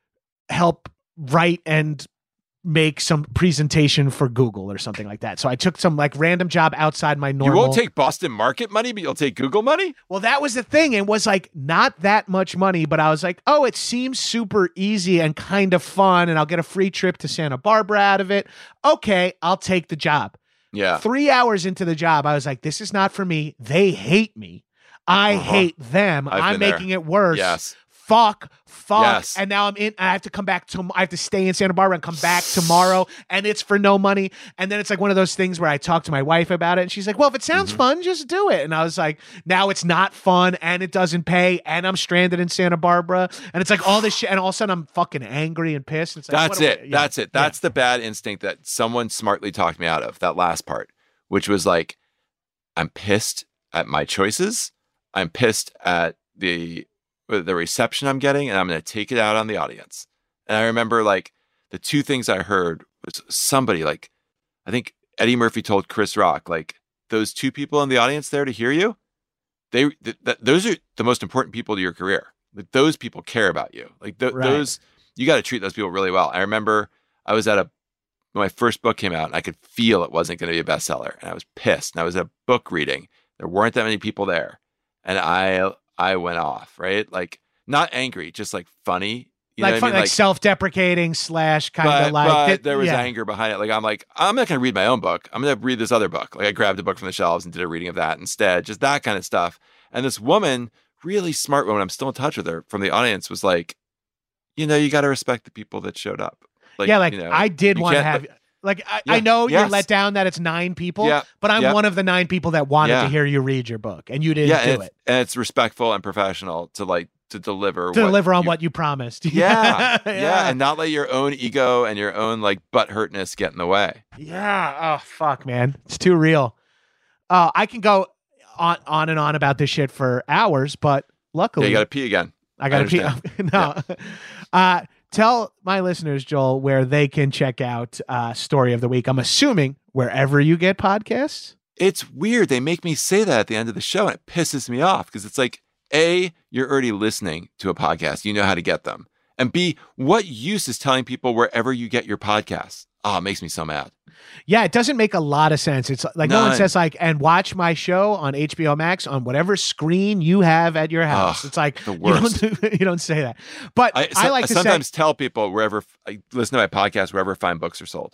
S2: help write and make some presentation for Google or something like that. So I took some like random job outside my normal.
S3: You won't take Boston Market money, but you'll take Google money?
S2: Well, that was the thing. It was like not that much money, but I was like, oh, it seems super easy and kind of fun. And I'll get a free trip to Santa Barbara out of it. Okay, I'll take the job.
S3: Yeah.
S2: Three hours into the job, I was like, this is not for me. They hate me. I
S3: Uh-huh.
S2: hate them.
S3: I've
S2: I'm
S3: been
S2: making
S3: there.
S2: it worse.
S3: Yes.
S2: Fuck, fuck.
S3: Yes.
S2: And now I'm in, I have to come back to, I have to stay in Santa Barbara and come back tomorrow, and it's for no money. And then it's like one of those things where I talk to my wife about it, and she's like, well, if it sounds
S3: Mhm.
S2: fun, just do it. And I was like, now it's not fun, and it doesn't pay, and I'm stranded in Santa Barbara. And it's like all this shit, and all of a sudden I'm fucking angry and pissed. It's like,
S3: That's
S2: what do
S3: it.
S2: I- yeah.
S3: That's it. That's the bad instinct that someone smartly talked me out of, that last part, which was like, I'm pissed at my choices. I'm pissed at the the reception I'm getting, and I'm going to take it out on the audience. And I remember like the two things I heard was somebody like, I think Eddie Murphy told Chris Rock, like those two people in the audience there to hear you, they th- th- those are the most important people to your career. Like those people care about you. Like th-
S2: Right.
S3: those, you got to treat those people really well. I remember I was at a, when my first book came out, and I could feel it wasn't going to be a bestseller, and I was pissed. And I was at a book reading. There weren't that many people there, and I I went off, right? Like not angry, just like funny. You
S2: like
S3: know what
S2: fun,
S3: I mean?
S2: like, self-deprecating slash kind
S3: but,
S2: of like
S3: but
S2: it-
S3: there was
S2: yeah.
S3: anger behind it. Like I'm like, I'm not going to read my own book. I'm going to read this other book. Like I grabbed a book from the shelves and did a reading of that instead, just that kind of stuff. And this woman, really smart woman, I'm still in touch with her from the audience, was like, you know, you got to respect the people that showed up. Like,
S2: yeah, like
S3: you know,
S2: I did
S3: you
S2: want to
S3: can't-
S2: have, like I,
S3: Yeah,
S2: I know you're
S3: yes.
S2: let down that it's nine people,
S3: Yeah,
S2: but I'm
S3: yeah.
S2: one of the nine people that wanted
S3: Yeah.
S2: to hear you read your book, and you didn't
S3: yeah,
S2: do
S3: and
S2: it
S3: it's, and it's respectful and professional to like to deliver
S2: to
S3: what
S2: deliver on
S3: you-
S2: what you promised.
S3: Yeah,
S2: yeah,
S3: yeah, and not let your own ego and your own like butt hurtness get in the way.
S2: yeah. Oh fuck, man, it's too real. Uh, I can go on on and on about this shit for hours, but
S3: Yeah,
S2: luckily
S3: you got to pee again.
S2: I got to pee.
S3: understand.
S2: no. Uh, tell my listeners, Joel, where they can check out uh, Story of the Week. I'm assuming wherever you get podcasts.
S3: It's weird. They make me say that at the end of the show, and it pisses me off because it's like, A, you're already listening to a podcast. You know how to get them. And B, what use is telling people wherever you get your podcasts? Oh, it makes me so mad.
S2: Yeah, it doesn't make a lot of sense. It's like no one
S3: None.
S2: says like, and watch my show on H B O Max on whatever screen you have at your house.
S3: Ugh,
S2: it's like
S3: the
S2: you
S3: worst.
S2: don't, you don't say that. But I,
S3: I, so-
S2: like
S3: I
S2: to
S3: sometimes
S2: say,
S3: tell people wherever I listen to my podcast, wherever fine books are sold.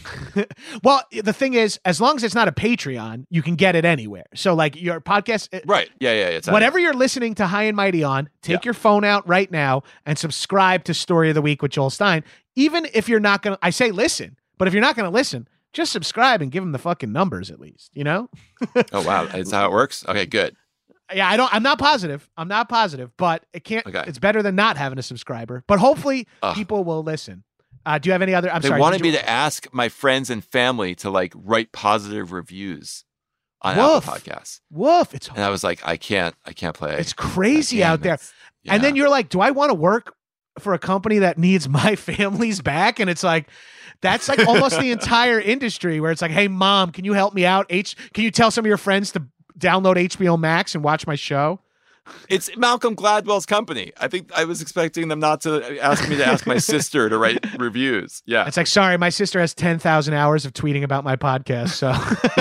S2: well, the thing is, as long as it's not a Patreon, you can get it anywhere. So like your podcast,
S3: Right. Yeah, yeah. It's
S2: whatever you're listening to High and Mighty on, take
S3: Yeah.
S2: your phone out right now and subscribe to Story of the Week with Joel Stein. Even if you're not going to, I say listen, but if you're not going to listen, just subscribe and give them the fucking numbers at least, you know?
S3: Oh, wow. That's how it works? Okay, good.
S2: Yeah, I don't, I'm not positive. I'm not positive, but it can't,
S3: Okay.
S2: it's better than not having a subscriber. But hopefully
S3: Ugh.
S2: people will listen. Uh, do you have any other, I'm
S3: They
S2: sorry.
S3: wanted
S2: did you-
S3: me to ask my friends and family to like write positive reviews on
S2: Woof.
S3: Apple Podcasts.
S2: Woof. It's,
S3: And I was like, I can't, I can't play.
S2: it's crazy
S3: that game.
S2: out there.
S3: That's-
S2: And then
S3: yeah.
S2: you're like, do I want to work for a company that needs my family's back? And it's like, that's like almost the entire industry where it's like, hey, mom, can you help me out? H, can you tell some of your friends to download H B O Max and watch my show?
S3: It's Malcolm Gladwell's company. I think I was expecting them not to ask me to ask my sister to write reviews. Yeah.
S2: It's like, sorry, my sister has ten thousand hours of tweeting about my podcast. So,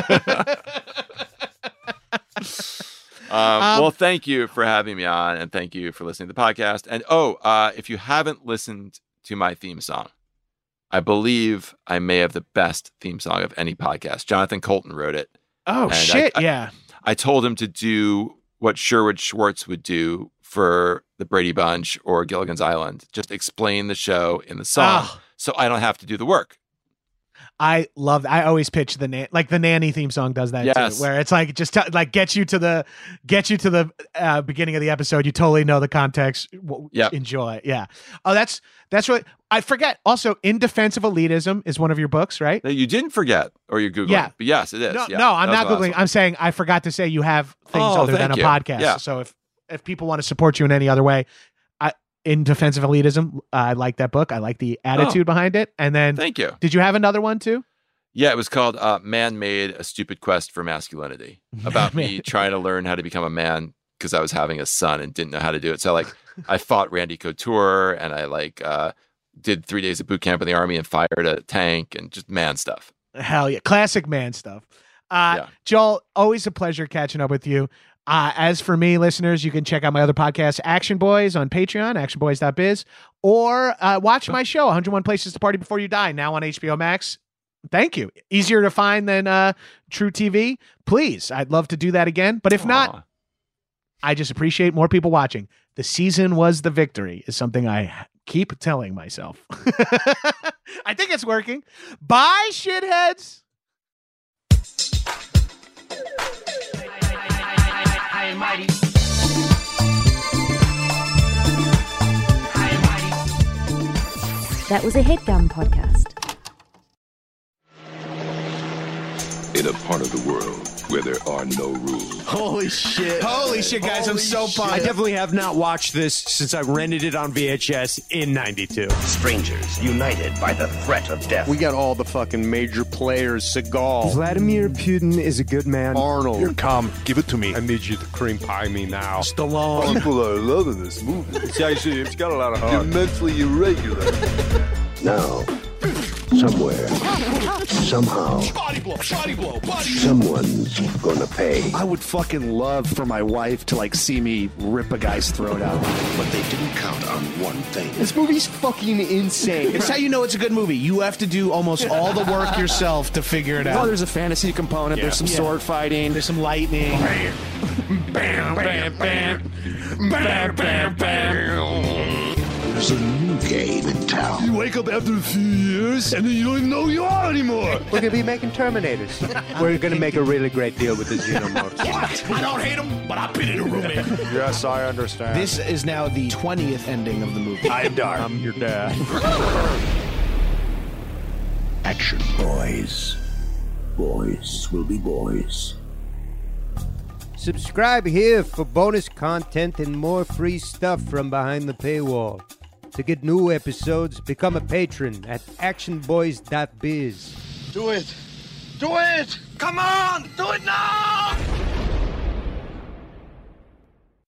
S3: Um,
S2: Um,
S3: well, thank you for having me on, and thank you for listening to the podcast. And oh, uh, if you haven't listened to my theme song, I believe I may have the best theme song of any podcast. Jonathan Colton wrote it.
S2: oh,
S3: And I-
S2: shit.
S3: I-
S2: yeah.
S3: I told him to do what Sherwood Schwartz would do for the Brady Bunch or Gilligan's Island. Just explain the show in the song,
S2: Oh,
S3: so I don't have to do the work.
S2: I love, I always pitch the, na- like the Nanny theme song does that
S3: Yes.
S2: too, where it's like, just t- like get you to the, get you to the uh, beginning of the episode. You totally know the context. W-
S3: Yep.
S2: Enjoy. Yeah. Oh, that's, that's what I forget. Also, In Defense of Elitism is one of your books, right?
S3: That you didn't forget, or you're Googling.
S2: Yeah.
S3: But yes, it is.
S2: No,
S3: Yeah.
S2: no, I'm
S3: That
S2: not
S3: was
S2: Googling.
S3: awesome.
S2: I'm saying I forgot to say you have things
S3: Oh,
S2: other than a
S3: thank you.
S2: podcast.
S3: Yeah.
S2: So if, if people want to support you in any other way, I, In Defense of Elitism, I like that book. I like the attitude behind it. And then
S3: Thank you.
S2: did you have another one too?
S3: Yeah, it was called uh, Man Made, A Stupid Quest for Masculinity, about me trying to learn how to become a man because I was having a son and didn't know how to do it. So like I fought Randy Couture and I like uh, did three days of boot camp in the Army and fired a tank and just man stuff.
S2: Hell yeah. Classic man stuff. Uh,
S3: Yeah.
S2: Joel, always a pleasure catching up with you. Uh, as for me, listeners, you can check out my other podcast, Action Boys, on Patreon, action boys dot biz, or uh, watch my show, one oh one Places to Party Before You Die, now on H B O Max. Thank you. Easier to find than uh, True T V. Please, I'd love to do that again. But if
S3: Aw.
S2: not, I just appreciate more people watching. The season was the victory is something I keep telling myself. I think it's working. Bye, shitheads.
S4: I am mighty.
S1: That was a HeadGum podcast.
S5: In a part of the world where there are no rules.
S6: Holy shit.
S2: Holy shit, guys. I'm
S6: Holy
S2: so
S6: shit.
S2: pumped.
S6: I definitely have not watched this since I rented it on V H S in ninety-two.
S7: Strangers united by the threat of death.
S6: We got all the fucking major players. Seagal. Vladimir Putin is a good man. Arnold.
S8: Here, come, give it to me.
S6: I need you to cream pie me now.
S2: Stallone.
S5: People are loving this movie.
S6: It's actually, it's got a lot of
S5: You're
S6: heart.
S5: mentally irregular. Now, somewhere, somehow,
S8: Body blow, body blow, body
S5: someone's gonna pay.
S8: I would fucking love for my wife to like see me rip a guy's throat out.
S5: But they didn't count on one thing.
S6: This movie's fucking insane.
S2: It's how you know it's a good movie. You have to do almost all the work yourself to figure it
S9: Oh,
S2: out.
S9: there's a fantasy component. There's some
S2: Yeah.
S9: sword fighting.
S2: There's some lightning.
S9: Bam, bam, bam. Bam, bam, bam.
S5: There's a new game in town.
S8: You wake up after a few years and then you don't even know who you are anymore.
S6: We're gonna be making Terminators. We're gonna make a really great deal with the Xenomorphs.
S8: What? I don't hate him, but I've been in a room.
S6: Yes, I understand.
S2: This is now the twentieth ending of the movie.
S8: I am dark.
S6: I'm your dad.
S5: Action boys. Boys will be boys.
S10: Subscribe here for bonus content and more free stuff from behind the paywall. To get new episodes, become a patron at action boys dot biz.
S7: Do it! Do it! Come on! Do it now!